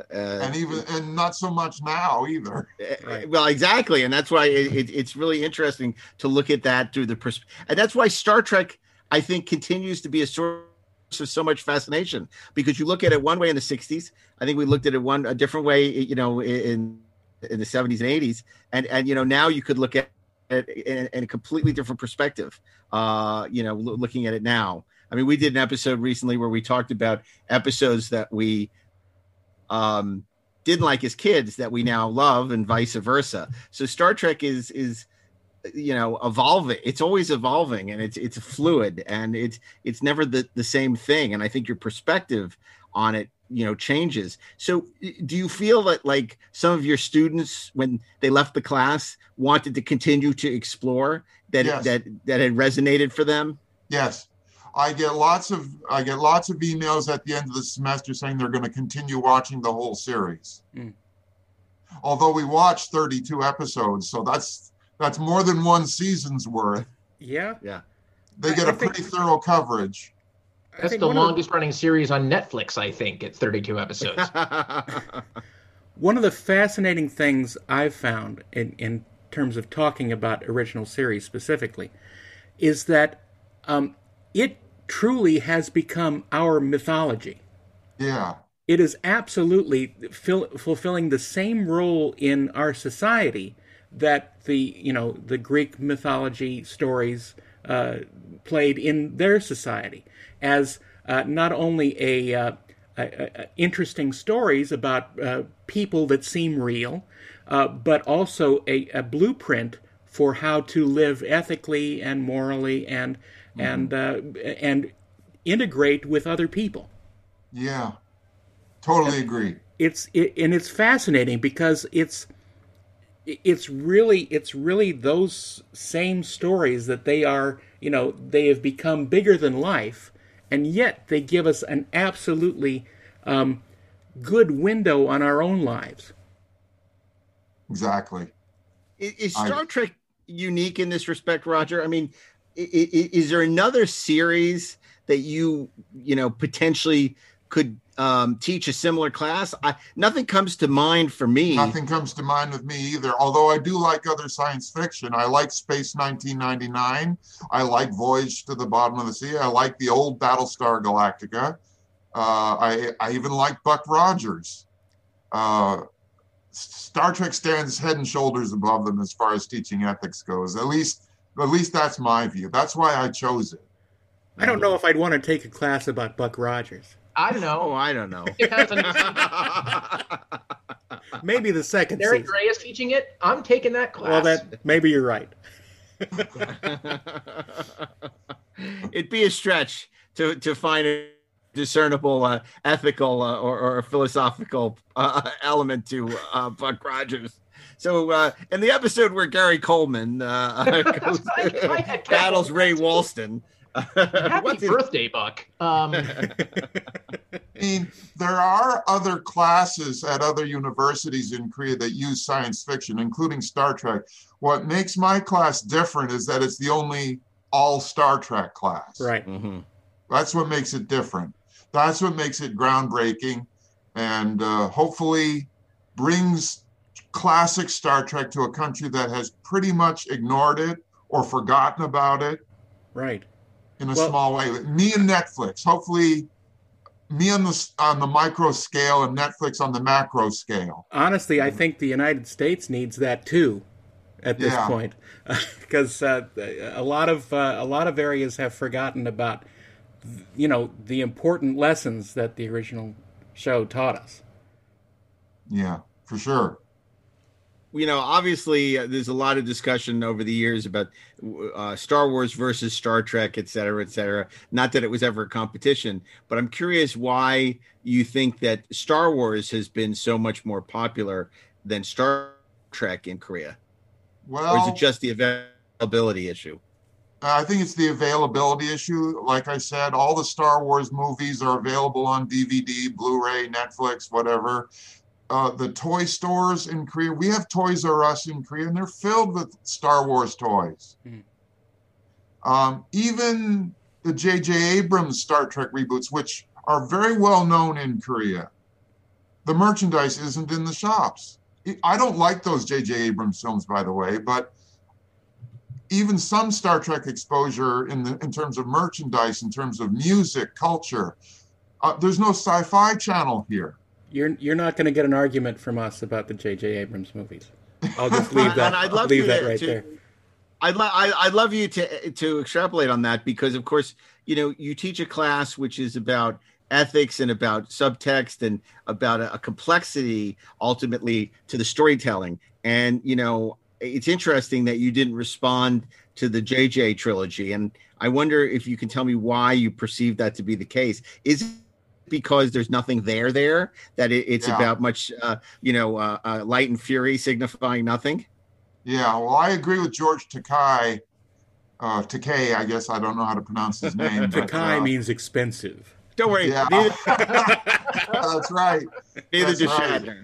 and not so much now either. Well, exactly, and that's why it's really interesting to look at that through the perspective. And that's why Star Trek, I think, continues to be a source of so much fascination, because you look at it one way in the '60s. I think we looked at it a different way, in the '70s and '80s, and now you could look at it in a completely different perspective. Looking at it now. I mean, we did an episode recently where we talked about episodes that we didn't like as kids that we now love, and vice versa. So Star Trek is evolving. It's always evolving, and it's fluid, and it's never the same thing. And I think your perspective on it changes. So do you feel that like some of your students, when they left the class, wanted to continue to explore that had resonated for them? Yes. I get lots of emails at the end of the semester saying they're going to continue watching the whole series. Although we watched 32 episodes, so that's more than one season's worth. Yeah. They get a pretty thorough coverage. That's the longest running series on Netflix, I think. It's 32 episodes. One of the fascinating things I've found in terms of talking about original series specifically is that it truly has become our mythology. Yeah. It is absolutely fulfilling the same role in our society that the Greek mythology stories played in their society, as not only interesting stories about people that seem real, but also a blueprint for how to live ethically and morally and integrate with other people. Yeah, totally agree. It's fascinating because it's really those same stories that they are, they have become bigger than life, and yet they give us an absolutely good window on our own lives. Exactly. Is Star Trek unique in this respect, Roger? I mean, is there another series that you potentially could teach a similar class? Nothing comes to mind for me. Nothing comes to mind with me either. Although I do like other science fiction. I like Space 1999. I like Voyage to the Bottom of the Sea. I like the old Battlestar Galactica. I even like Buck Rogers. Star Trek stands head and shoulders above them as far as teaching ethics goes. At least that's my view. That's why I chose it. I don't know if I'd want to take a class about Buck Rogers. I don't know. Oh, I don't know. Maybe the second Eric season. Gray is teaching it. I'm taking that class. Well, maybe you're right. It'd be a stretch to find a discernible ethical or philosophical element to Buck Rogers. So in the episode where Gary Coleman battles Ray Walston. Happy birthday, Buck. I mean, there are other classes at other universities in Korea that use science fiction, including Star Trek. What makes my class different is that it's the only all Star Trek class. Right. Mm-hmm. That's what makes it different. That's what makes it groundbreaking, and hopefully brings classic Star Trek to a country that has pretty much ignored it or forgotten about it. Right. In a small way. Me and Netflix. Hopefully, me on the micro scale and Netflix on the macro scale. Honestly, I think the United States needs that too, at this point, because a lot of areas have forgotten about, the important lessons that the original show taught us. Yeah, for sure. Obviously, there's a lot of discussion over the years about Star Wars versus Star Trek, et cetera, et cetera. Not that it was ever a competition, but I'm curious why you think that Star Wars has been so much more popular than Star Trek in Korea. Well, or is it just the availability issue? I think it's the availability issue. Like I said, all the Star Wars movies are available on DVD, Blu-ray, Netflix, whatever. The toy stores in Korea, we have Toys R Us in Korea, and they're filled with Star Wars toys. Mm. Even the J.J. Abrams Star Trek reboots, which are very well known in Korea, the merchandise isn't in the shops. I don't like those J.J. Abrams films, by the way, but even some Star Trek exposure in terms of merchandise, in terms of music, culture, there's no Sci-Fi Channel here. You're not going to get an argument from us about the J.J. Abrams movies. I'll just leave that. And I'd love leave that right there. I'd love you to extrapolate on that, because of course you teach a class which is about ethics and about subtext and about a complexity ultimately to the storytelling. And it's interesting that you didn't respond to the JJ trilogy, and I wonder if you can tell me why you perceive that to be the case. Is it because there's nothing there that it's about much light and fury signifying nothing? Yeah, well, I agree with George Takei. Takei, I guess, I don't know how to pronounce his name. Takei means expensive. Don't worry. Yeah. That's right. Neither does Shatner.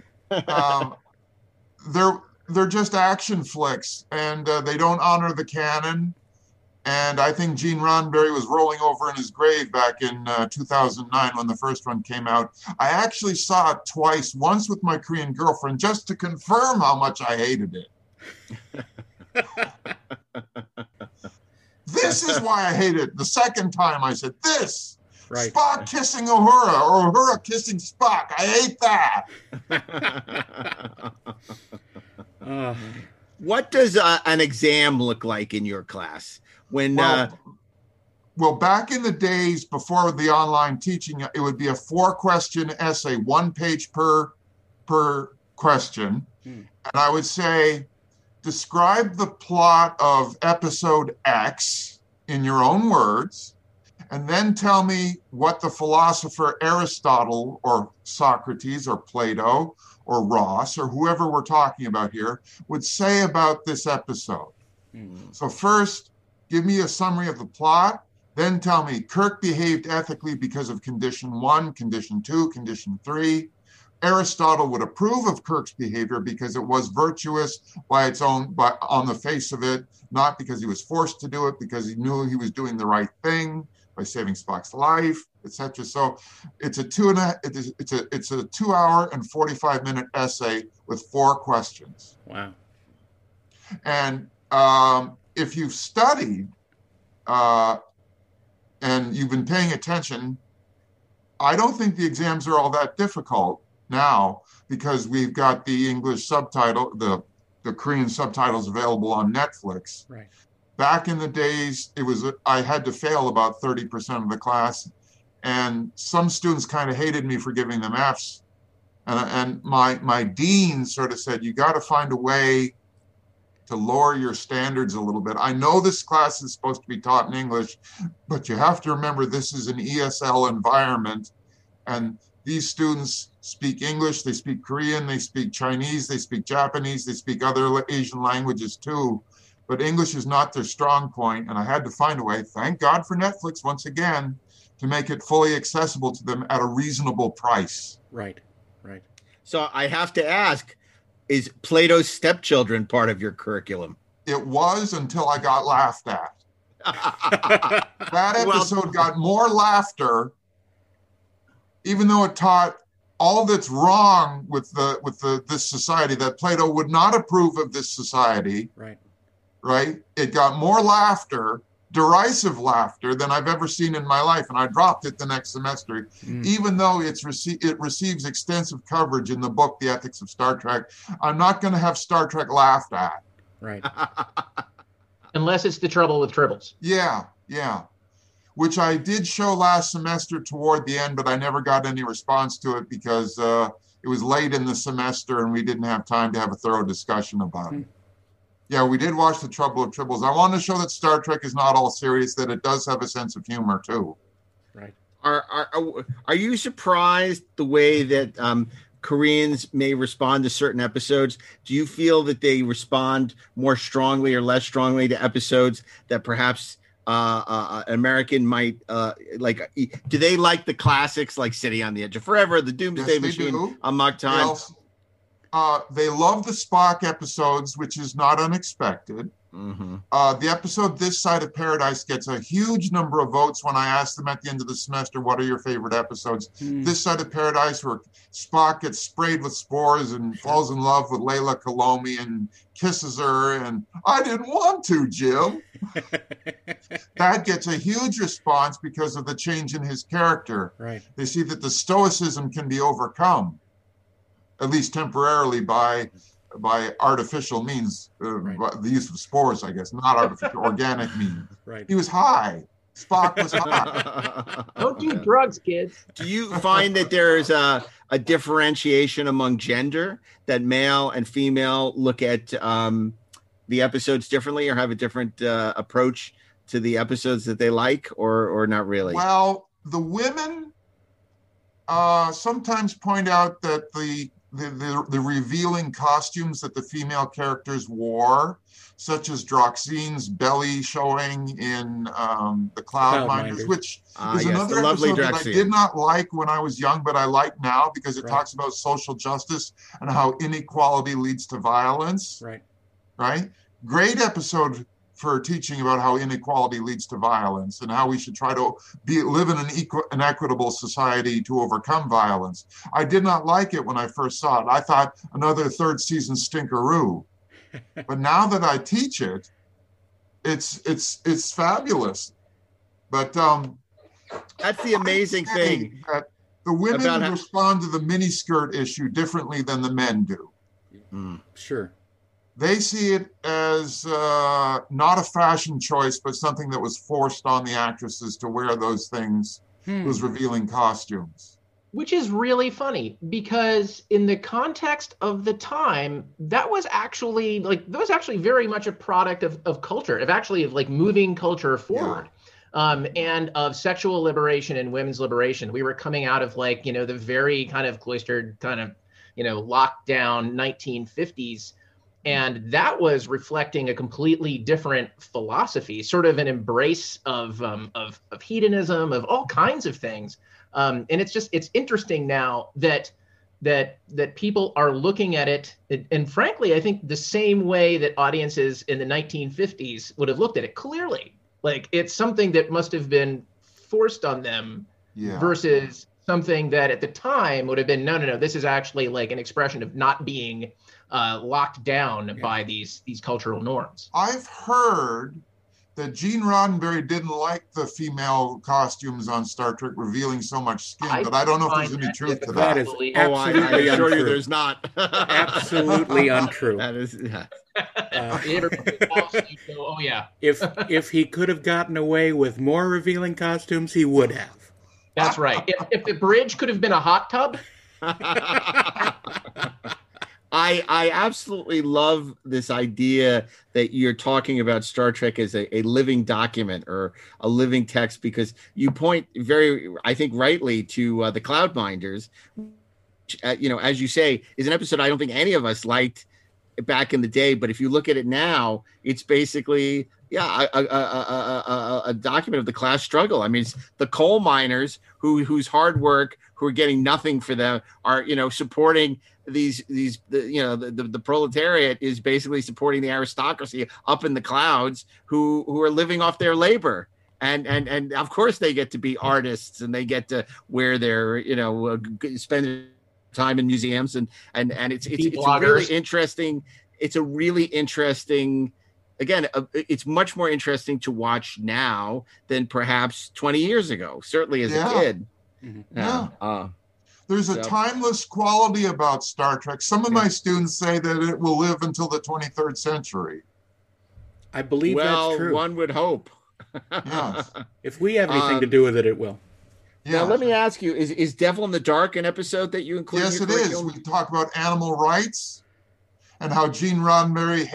They're just action flicks, and they don't honor the canon. And I think Gene Roddenberry was rolling over in his grave back in 2009 when the first one came out. I actually saw it twice, once with my Korean girlfriend, just to confirm how much I hated it. This is why I hate it. The second time I said, this. Right. Spock kissing Uhura, or Uhura kissing Spock. I hate that. What does an exam look like in your class? Well, back in the days before the online teaching, it would be a 4-question essay, 1 page per question. And I would say, describe the plot of episode X in your own words, and then tell me what the philosopher Aristotle or Socrates or Plato or Ross or whoever we're talking about here would say about this episode. So first, give me a summary of the plot. Then tell me Kirk behaved ethically because of condition 1, condition 2, condition 3. Aristotle would approve of Kirk's behavior because it was virtuous on the face of it, not because he was forced to do it, because he knew he was doing the right thing by saving Spock's life, etc. So it's a 2 hour and 45-minute essay with 4 questions. Wow. And if you've studied and you've been paying attention, I don't think the exams are all that difficult now, because we've got the English subtitle, the Korean subtitles available on Netflix. Right. Back in the days, I had to fail about 30% of the class, and some students kind of hated me for giving them Fs. And my dean sort of said, you got to find a way to lower your standards a little bit. I know this class is supposed to be taught in English, but you have to remember this is an ESL environment, and these students speak English, they speak Korean, they speak Chinese, they speak Japanese, they speak other Asian languages too. But English is not their strong point, and I had to find a way, thank God for Netflix once again, to make it fully accessible to them at a reasonable price. Right, right. So I have to ask, is Plato's Stepchildren part of your curriculum? It was until I got laughed at. That episode got more laughter, even though it taught all that's wrong with this society, that Plato would not approve of this society. Right. Right? It got more laughter, derisive laughter, than I've ever seen in my life, and I dropped it the next semester, even though it receives extensive coverage in the book, The Ethics of Star Trek. I'm not going to have Star Trek laughed at. Right. Unless it's the trouble with tribbles. Yeah. Which I did show last semester toward the end, but I never got any response to it because it was late in the semester and we didn't have time to have a thorough discussion about it. Yeah, we did watch The Trouble with Tribbles. I want to show that Star Trek is not all serious, that it does have a sense of humor too. Right. Are you surprised the way that Koreans may respond to certain episodes? Do you feel that they respond more strongly or less strongly to episodes that perhaps an American might like? Do they like the classics like City on the Edge of Forever, The Doomsday Machine, Amok Time? They love the Spock episodes, which is not unexpected. The episode This Side of Paradise gets a huge number of votes when I ask them at the end of the semester, what are your favorite episodes? This Side of Paradise, where Spock gets sprayed with spores and falls in love with Layla Kalomi and kisses her, and I didn't want to, Jim. That gets a huge response because of the change in his character. Right. They see that the stoicism can be overcome, at least temporarily, by artificial means, by the use of spores, I guess, not artificial, organic means. Right. He was high. Spock was high. Don't do drugs, kids. Do you find that there's a differentiation among gender, that male and female look at the episodes differently or have a different approach to the episodes that they like, or not really? Well, the women sometimes point out that the revealing costumes that the female characters wore, such as Droxine's belly showing in the Cloudminders, which is another episode that I did not like when I was young, but I like now because it talks about social justice and how inequality leads to violence. Right? Great episode for teaching about how inequality leads to violence and how we should try to live in an equitable society to overcome violence. I did not like it when I first saw it. I thought another third season stinkeroo. But now that I teach it, it's fabulous. But that's the amazing thing. That the women respond to the miniskirt issue differently than the men do. Sure. They see it as not a fashion choice, but something that was forced on the actresses to wear those things, those revealing costumes. Which is really funny because in the context of the time, that was actually very much a product of culture, of moving culture forward. and of sexual liberation and women's liberation. We were coming out of like, the very kind of cloistered, kind of, lockdown 1950s. And that was reflecting a completely different philosophy, sort of an embrace of hedonism, of all kinds of things. And it's interesting now that people are looking at it, and frankly, I think the same way that audiences in the 1950s would have looked at it. Clearly, like it's something that must have been forced on them, versus something that at the time would have been no. This is actually like an expression of not being locked down by these cultural norms. I've heard that Gene Roddenberry didn't like the female costumes on Star Trek revealing so much skin, but I don't know if there's any truth to that. That is absolutely I assure untrue. you there's not. Absolutely untrue. That is. Oh yeah. If he could have gotten away with more revealing costumes, he would have. That's right. If the bridge could have been a hot tub. I absolutely love this idea that you're talking about Star Trek as a living document or a living text, because you point very, I think, rightly to the Cloudminders, which, as you say, is an episode I don't think any of us liked back in the day. But if you look at it now, it's basically, a document of the class struggle. I mean, it's the coal miners whose hard work, who are getting nothing for them, are, supporting the proletariat is basically supporting the aristocracy up in the clouds who are living off their labor. And of course they get to be artists and they get to wear their, spend time in museums and it's really interesting. It's a really interesting, again, it's much more interesting to watch now than perhaps 20 years ago, certainly as a kid. Yeah. There's a timeless quality about Star Trek. Some of my students say that it will live until the 23rd century. I believe that's true. One would hope. Yes. If we have anything to do with it, it will. Now, let me ask you, is Devil in the Dark an episode that you include? Yes, it is. We talk about animal rights and how Gene Roddenberry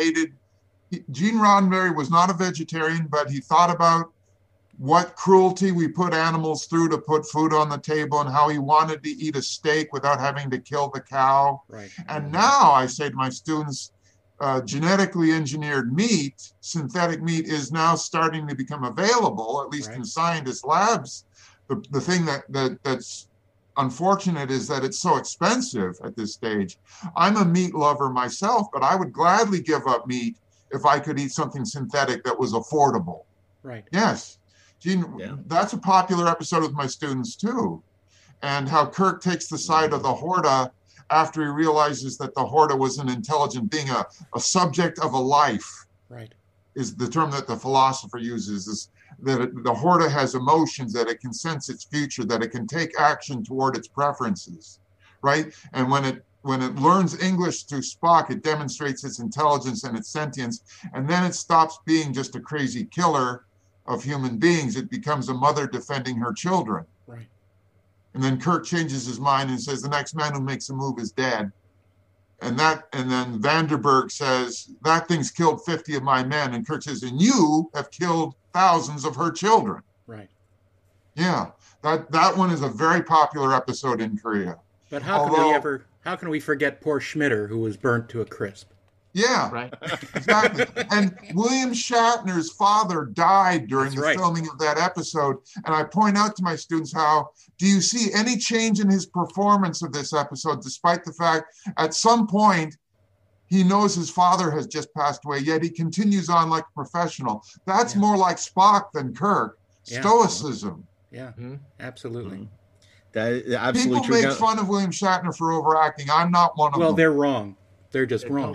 Gene Roddenberry was not a vegetarian, but he thought about what cruelty we put animals through to put food on the table and how he wanted to eat a steak without having to kill the cow. Right. And now I say to my students, genetically engineered meat, synthetic meat, is now starting to become available, at least in scientist labs. The thing that's unfortunate is that it's so expensive at this stage. I'm a meat lover myself, but I would gladly give up meat if I could eat something synthetic that was affordable. Right. Yes. Gene, that's a popular episode with my students too. And how Kirk takes the side of the Horta after he realizes that the Horta was an intelligent being, a subject of a life. Right. Is the term that the philosopher uses, is that the Horta has emotions, that it can sense its future, that it can take action toward its preferences, right? And when it learns English through Spock, it demonstrates its intelligence and its sentience, and then it stops being just a crazy killer of human beings. It becomes a mother defending her children. Right. And then Kirk changes his mind and says, the next man who makes a move is dead. And then Vanderberg says, that thing's killed 50 of my men. And Kirk says, and you have killed thousands of her children. Right. Yeah. That one is a very popular episode in Korea. But how can we forget poor Schmitter, who was burnt to a crisp? Yeah, right. Exactly. And William Shatner's father died during the filming of that episode. And I point out to my students do you see any change in his performance of this episode, despite the fact at some point he knows his father has just passed away, yet he continues on like a professional. That's more like Spock than Kirk. Stoicism. Yeah, absolutely. That is absolutely People make fun of William Shatner for overacting. I'm not one of them. Well, they're wrong. They're just wrong.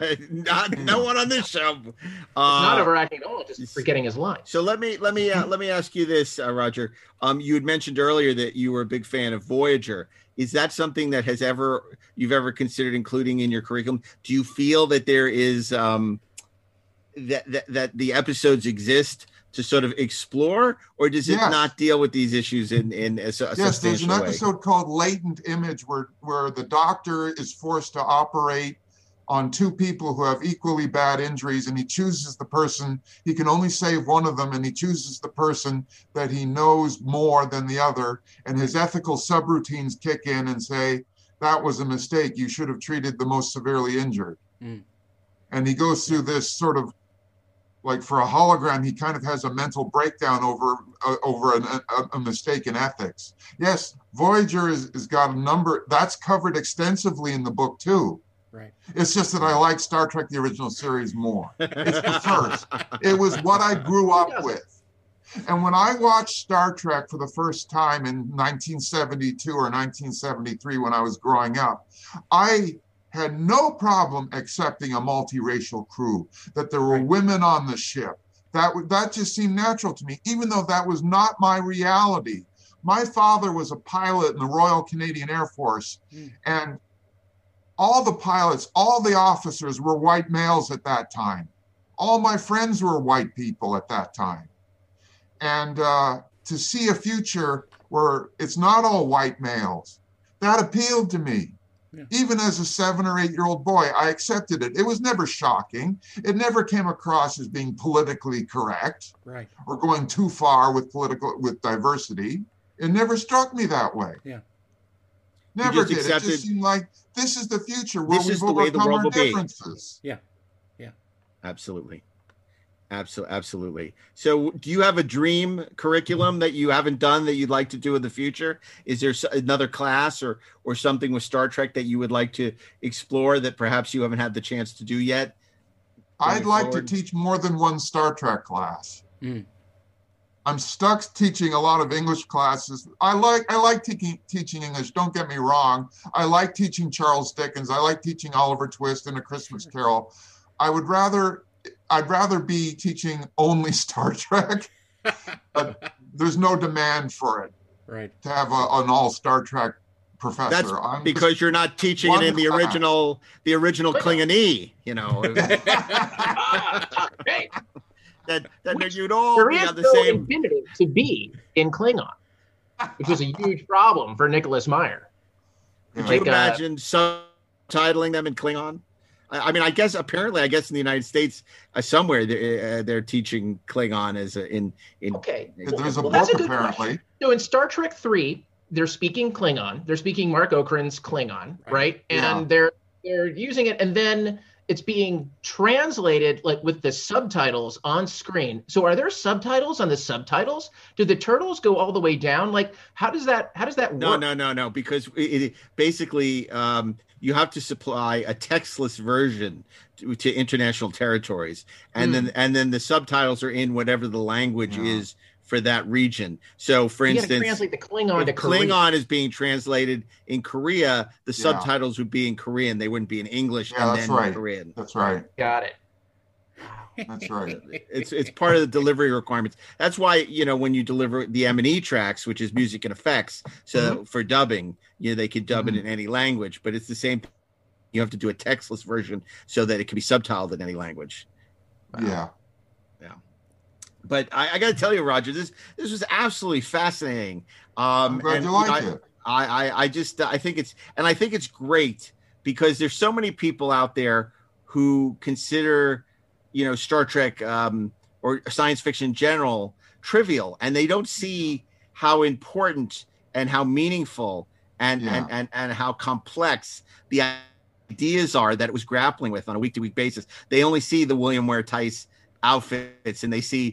No one on this show. Not overacting at all, just forgetting his lines. So let me ask you this, Roger. You had mentioned earlier that you were a big fan of Voyager. Is that something that you've ever considered including in your curriculum? Do you feel that there is that the episodes exist to sort of explore, or does it not deal with these issues in a substantial way? Yes, there's an episode called Latent Image where the doctor is forced to operate on two people who have equally bad injuries, and he chooses the person, he can only save one of them, and he chooses the person that he knows more than the other, and his ethical subroutines kick in and say, that was a mistake, you should have treated the most severely injured. And he goes through this sort of, like for a hologram, he kind of has a mental breakdown over a mistake in ethics. Yes, Voyager has got a number, that's covered extensively in the book too. Right. It's just that I like Star Trek, the original series, more. It's the first. It was what I grew up with. And when I watched Star Trek for the first time in 1972 or 1973 when I was growing up, I had no problem accepting a multiracial crew, that there were women on the ship. That just seemed natural to me, even though that was not my reality. My father was a pilot in the Royal Canadian Air Force, and all the pilots, all the officers were white males at that time. All my friends were white people at that time. And to see a future where it's not all white males, that appealed to me. Yeah. Even as a 7 or 8 year old boy, I accepted it. It was never shocking. It never came across as being politically correct, right, or going too far with diversity. It never struck me that way. Yeah. Never did. It just seemed like this is the future where we've overcome our differences. Yeah. Yeah. Absolutely. Absolutely. So do you have a dream curriculum that you haven't done that you'd like to do in the future? Is there another class or something with Star Trek that you would like to explore that perhaps you haven't had the chance to do yet? I'd like to teach more than one Star Trek class. I'm stuck teaching a lot of English classes. I like teaching English, don't get me wrong. I like teaching Charles Dickens. I like teaching Oliver Twist and A Christmas Carol. I'd rather be teaching only Star Trek, but there's no demand for it. Right. To have an all Star Trek professor. That's because you're not teaching it in the original Klingonese, you know. that you'd all be on the same infinitive to be in Klingon, which was a huge problem for Nicholas Meyer. Could you imagine subtitling them in Klingon? I mean, I guess in the United States, somewhere they're teaching Klingon as Okay. There's a book apparently. So in Star Trek 3, they're speaking Klingon. They're speaking Mark Okran's Klingon, right? And they're using it, and then it's being translated like with the subtitles on screen. So are there subtitles on the subtitles? Do the turtles go all the way down? Like, how does that work? No. Because it basically you have to supply a textless version to international territories, and then the subtitles are in whatever the language is for that region. So, for instance, translate the Klingon to Klingon Korean. is being translated in Korea, the subtitles would be in Korean. They wouldn't be in English and then in Korean. That's right. Got it. That's right. It's part of the delivery requirements. That's why, when you deliver the M&E tracks, which is music and effects, so for dubbing, they could dub it in any language, but it's the same. You have to do a textless version so that it can be subtitled in any language. Wow. Yeah. But I got to tell you, Roger, this was absolutely fascinating. I'm glad you like it. I think it's great because there's so many people out there who consider, Star Trek or science fiction in general trivial, and they don't see how important and how meaningful and how complex the ideas are that it was grappling with on a week-to-week basis. They only see the William Ware Tice outfits, and they see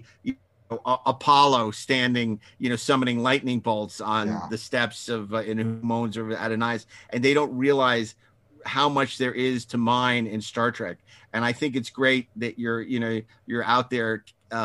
Apollo standing, summoning lightning bolts on the steps of in Moans or Adonais, and they don't realize how much there is to mine in Star Trek. And I think it's great that you're out there,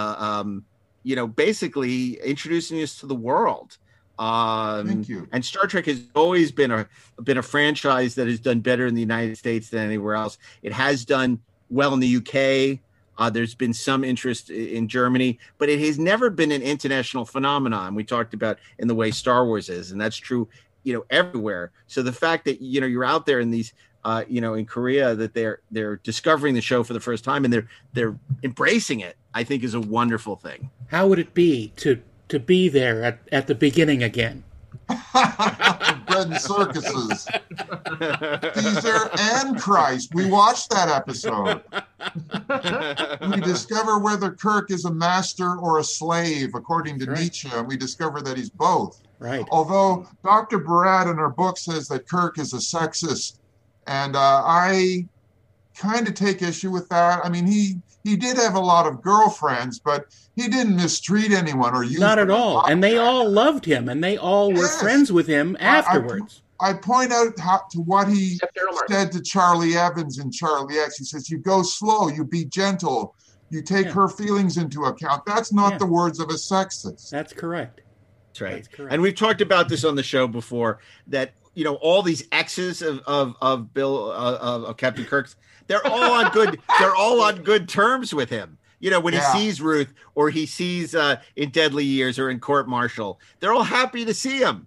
basically introducing us to the world. Thank you. And Star Trek has always been a franchise that has done better in the United States than anywhere else. It has done well in the UK. There's been some interest in Germany, but it has never been an international phenomenon. We talked about in the way Star Wars is, and that's true, everywhere. So the fact that you're out there in these, in Korea, that they're discovering the show for the first time and they're embracing it, I think is a wonderful thing. How would it be to be there at the beginning again? Great and circuses. Caesar and Christ. We watched that episode. We discover whether Kirk is a master or a slave, according to Nietzsche, and we discover that he's both. Right. Although Dr. Barat in her book says that Kirk is a sexist, and I kind of take issue with that. I mean, he did have a lot of girlfriends, but he didn't mistreat anyone or use Not at them as all. And they all loved him, and they all were friends with him afterwards. I point out to what he said to Charlie Evans in Charlie X. He says, you go slow, you be gentle, you take her feelings into account. That's not the words of a sexist. That's correct. That's right. And we've talked about this on the show before, that, you know, all these exes of Bill, of Captain Kirk's, they're all on good terms with him. You know, when he sees Ruth, or he sees in Deadly Years or in Court Martial, they're all happy to see him.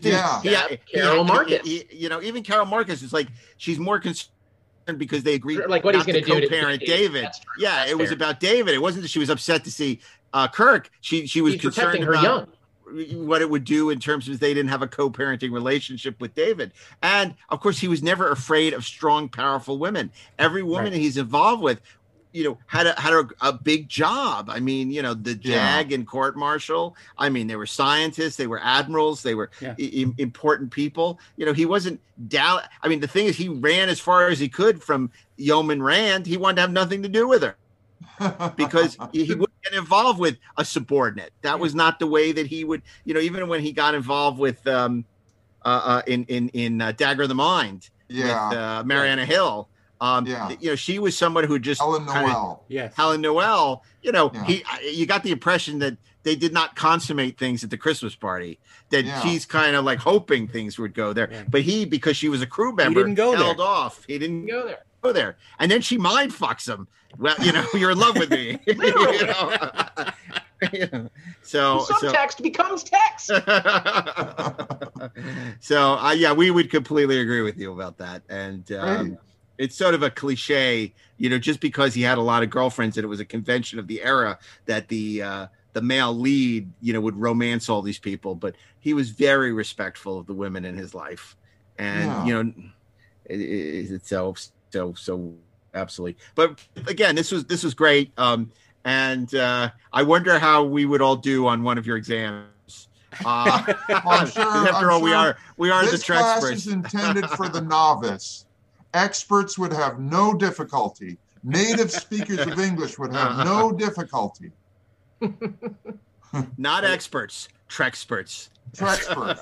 Carol Marcus. You know, even Carol Marcus is like, she's more concerned because they agreed like what he's going to do to co-parent David. It was about David. It wasn't that she was upset to see Kirk. She was concerned about young. What it would do in terms of they didn't have a co-parenting relationship with David. And of course, he was never afraid of strong, powerful women. Every woman he's involved with, you know, had a big job. I mean, you know, the JAG and Court Martial. I mean, they were scientists, they were admirals, they were important people. You know, he wasn't down. I mean, the thing is, he ran as far as he could from Yeoman Rand. He wanted to have nothing to do with her because he wouldn't get involved with a subordinate. That was not the way that he would. You know, even when he got involved with in Dagger of the Mind with Mariana Hill. You know, she was someone who just Helen Noel. Helen Noel. You know, you got the impression that they did not consummate things at the Christmas party. That she's kind of like hoping things would go there, but because she was a crew member, he didn't go held there. Off. He didn't go there, and then she mind fucks him. Well, you know, you're in love with me. You know? So text becomes text. So we would completely agree with you about that, and. It's sort of a cliche, you know, just because he had a lot of girlfriends and it was a convention of the era that the male lead, you know, would romance all these people. But he was very respectful of the women in his life. And, you know, it's so absolutely. But again, this was great. And I wonder how we would all do on one of your exams. I'm sure. After all, we are the Trek experts. This class is intended for the novice. Experts would have no difficulty. Native speakers of English would have no difficulty. Not experts, Trexperts. Trexperts,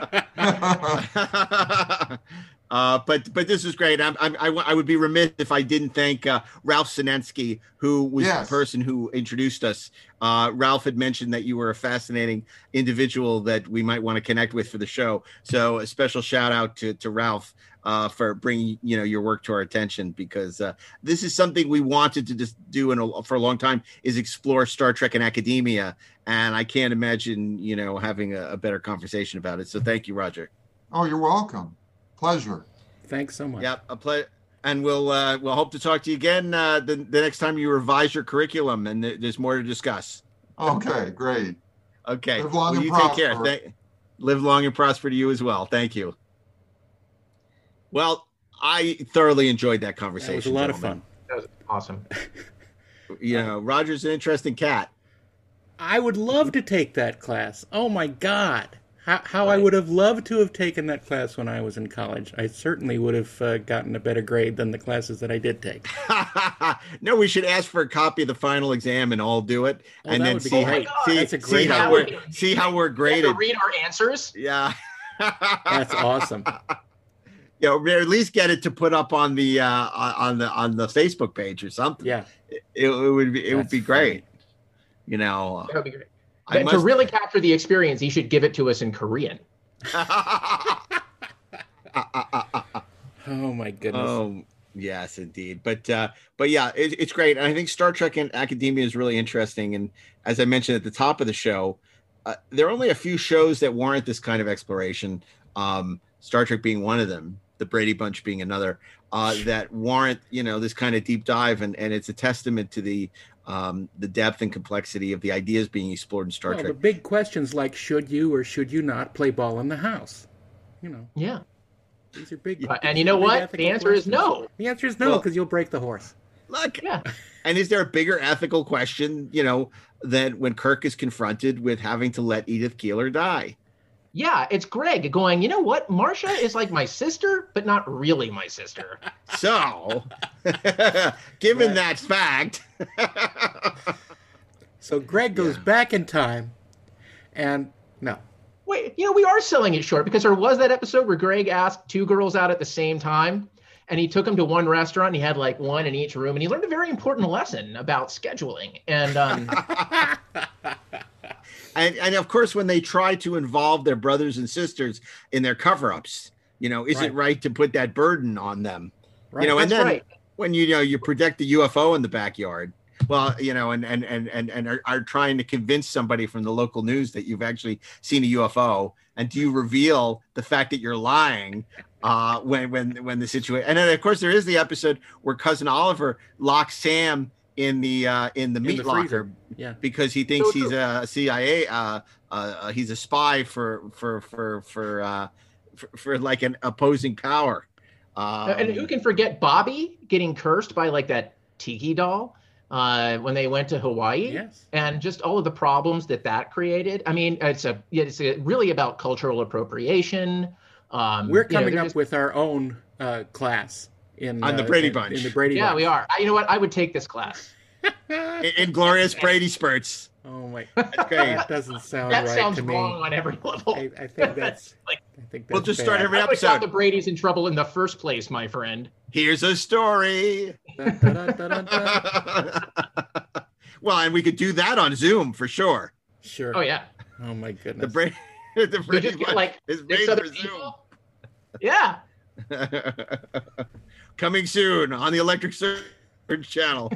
right. But this is great. I would be remiss if I didn't thank Ralph Sinensky, who was the person who introduced us. Ralph had mentioned that you were a fascinating individual that we might want to connect with for the show. So a special shout out to Ralph for bringing your work to our attention, because this is something we wanted to just do for a long time, is explore Star Trek and academia, and I can't imagine having a better conversation about it. So thank you, Roger. Oh, you're welcome. Pleasure. Thanks so much. Yep, a pleasure. And we'll hope to talk to you again the next time you revise your curriculum, and there's more to discuss. Okay, great. Okay, live long and you prosper. Take care. Live long and prosper to you as well. Thank you. Well, I thoroughly enjoyed that conversation. It was a lot of fun. That was awesome. Roger's an interesting cat. I would love to take that class. Oh my God. How I would have loved to have taken that class when I was in college. I certainly would have gotten a better grade than the classes that I did take. No, we should ask for a copy of the final exam and all do it, and then see how we're graded. Read our answers. Yeah, that's awesome. Or at least get it to put up on the Facebook page or something. Yeah, it would be great. That would be great. To really capture the experience, you should give it to us in Korean. Oh my goodness. Oh yes, indeed. But yeah, it's great. And I think Star Trek and academia is really interesting. And as I mentioned at the top of the show, there are only a few shows that warrant this kind of exploration. Star Trek being one of them, the Brady Bunch being another, that warrant this kind of deep dive. And it's a testament to the depth and complexity of the ideas being explored in Star Trek. The big questions like, should you or should you not play ball in the house? you know. Yeah. These are big. And you know what? The answer is no. The answer is no, because you'll break the horse. Look. Yeah. And is there a bigger ethical question, you know, than when Kirk is confronted with having to let Edith Keeler die? Yeah, it's Greg going, you know what? Marcia is like my sister, but not really my sister. So, given that fact. So Greg goes back in time, and no. Wait, you know, we are selling it short because there was that episode where Greg asked two girls out at the same time, and he took them to one restaurant, and he had like one in each room, and he learned a very important lesson about scheduling. And And of course, when they try to involve their brothers and sisters in their cover-ups, you know, is it right to put that burden on them? Right. You know, and That's then right. when you project the UFO in the backyard, well, you know, and are trying to convince somebody from the local news that you've actually seen a UFO, and do you reveal the fact that you're lying when the situation? And then of course there is the episode where Cousin Oliver locks Sam in the meat locker, because he thinks he's a CIA, he's a spy for like an opposing power. And who can forget Bobby getting cursed by like that tiki doll when they went to Hawaii? Yes. And just all of the problems that created. I mean, it's really about cultural appropriation. We're coming up with our own class on the Brady Bunch. In the Brady yeah, Bunch. we are. You know what? I would take this class. Inglorious Brady Spurts. Oh my! That's great. That doesn't sound That right sounds to me. wrong on every level. I think that's. Like, I think that's we'll just bad. start every I would got episode. the Brady's in trouble in the first place, my friend. Here's a story. Dun, dun, dun, dun, dun. Well, and we could do that on Zoom for sure. Sure. Oh yeah. Oh my goodness. The Brady You just get like is 6 made other for Zoom. people. Yeah. Coming soon on the Electric Surge channel.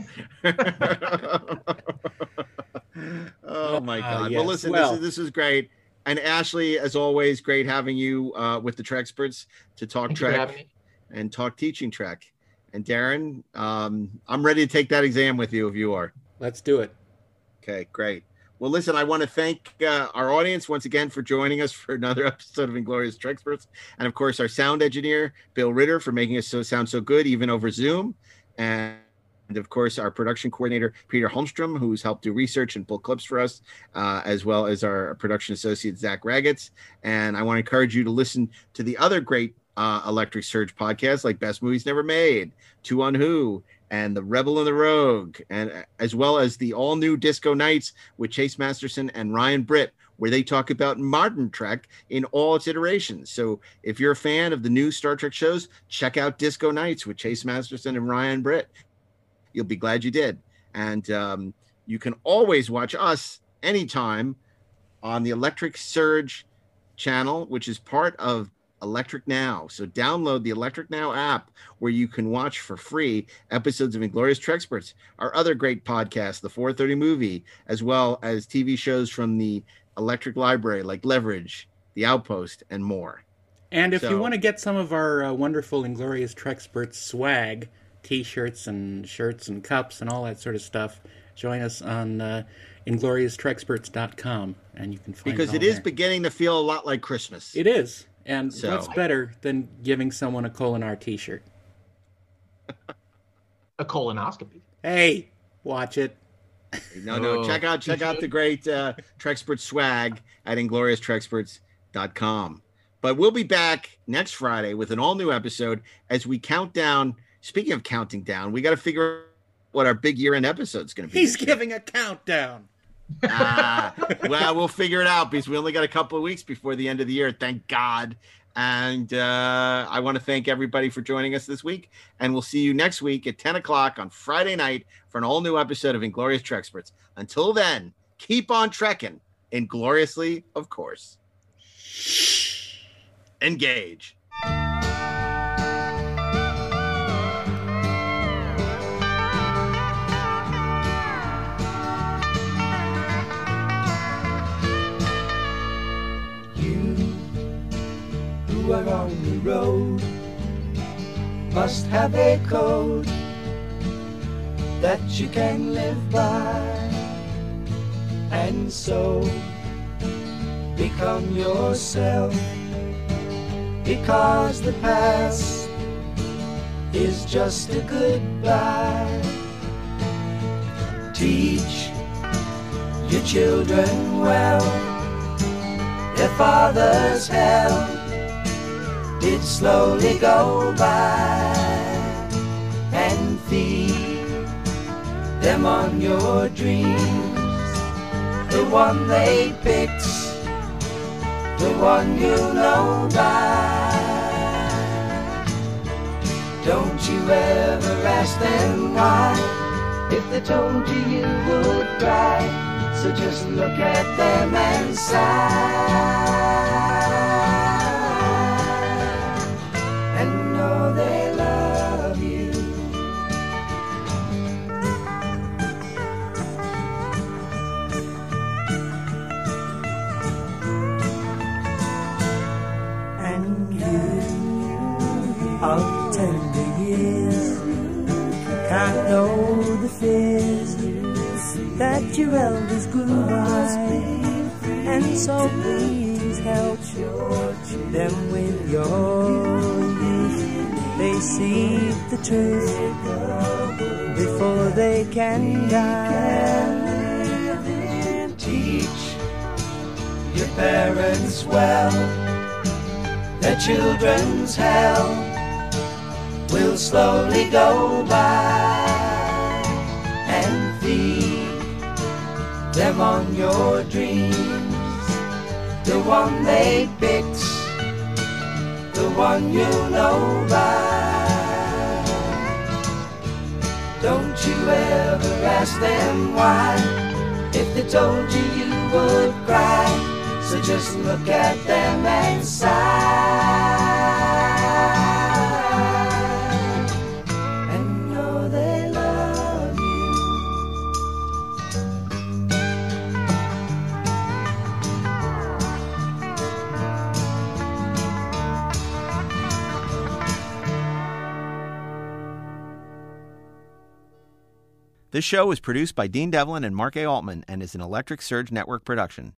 Oh my God! yes. Well, listen, this is great. And Ashley, as always, great having you with the Trexperts to talk Thank you for having Trek me. and talk teaching Trek. And Darren, I'm ready to take that exam with you if you are. Let's do it. Okay, great. Well, listen, I want to thank our audience once again for joining us for another episode of Inglorious Trexperts. And of course, our sound engineer, Bill Ritter, for making us sound so good, even over Zoom. And of course, our production coordinator, Peter Holmstrom, who's helped do research and pull clips for us, as well as our production associate, Zach Ragetz. And I want to encourage you to listen to the other great Electric Surge podcasts like Best Movies Never Made, Two on Who, and The Rebel and the Rogue, and as well as the all-new Disco Nights with Chase Masterson and Ryan Britt, where they talk about modern Trek in all its iterations. So if you're a fan of the new Star Trek shows, check out Disco Nights with Chase Masterson and Ryan Britt. You'll be glad you did. And you can always watch us anytime on the Electric Surge channel, which is part of Electric Now. So download the Electric Now app, where you can watch for free episodes of Inglorious Trexperts, our other great podcasts, the 430 Movie, as well as TV shows from the Electric Library like Leverage, The Outpost, and more. And if you So- want to get some of our wonderful Inglorious Trexperts swag, T-shirts and shirts and cups and all that sort of stuff, join us on inglorioustrexperts.com, and you can find Because it it all is there. beginning to feel a lot like Christmas. It is. And So- what's better than giving someone a Colinar T-shirt? A colonoscopy. Hey, watch it. No, Oh. check out the great Trexpert swag at inglorioustrexperts.com. But we'll be back next Friday with an all-new episode as we count down. Speaking of counting down, we got to figure out what our big year-end episode is going to be. He's giving a countdown. Well, we'll figure it out because we only got a couple of weeks before the end of the year. Thank God. And I want to thank everybody for joining us this week. And we'll see you next week at 10 o'clock on Friday night for an all-new episode of Inglorious Trexperts. Until then, keep on trekking. Ingloriously, of course. Engage. Who are on the road must have a code that you can live by, and so become yourself because the past is just a goodbye. Teach your children well, their father's hell did slowly go by, and feed them on your dreams, the one they picked, the one you know by. Don't you ever ask them why, if they told you you would cry, so just look at them and sigh. They love you. And you of tender years can't know the fears that your elders grew by, and so please help them with your youth. They see the truth before they can die. Teach your parents well, their children's hell will slowly go by, and feed them on your dreams, the one they picked, the one you know by. Don't you ever ask them why, if they told you you would cry, so just look at them and sigh, and know they love you. This show was produced by Dean Devlin and Mark A. Altman and is an Electric Surge Network production.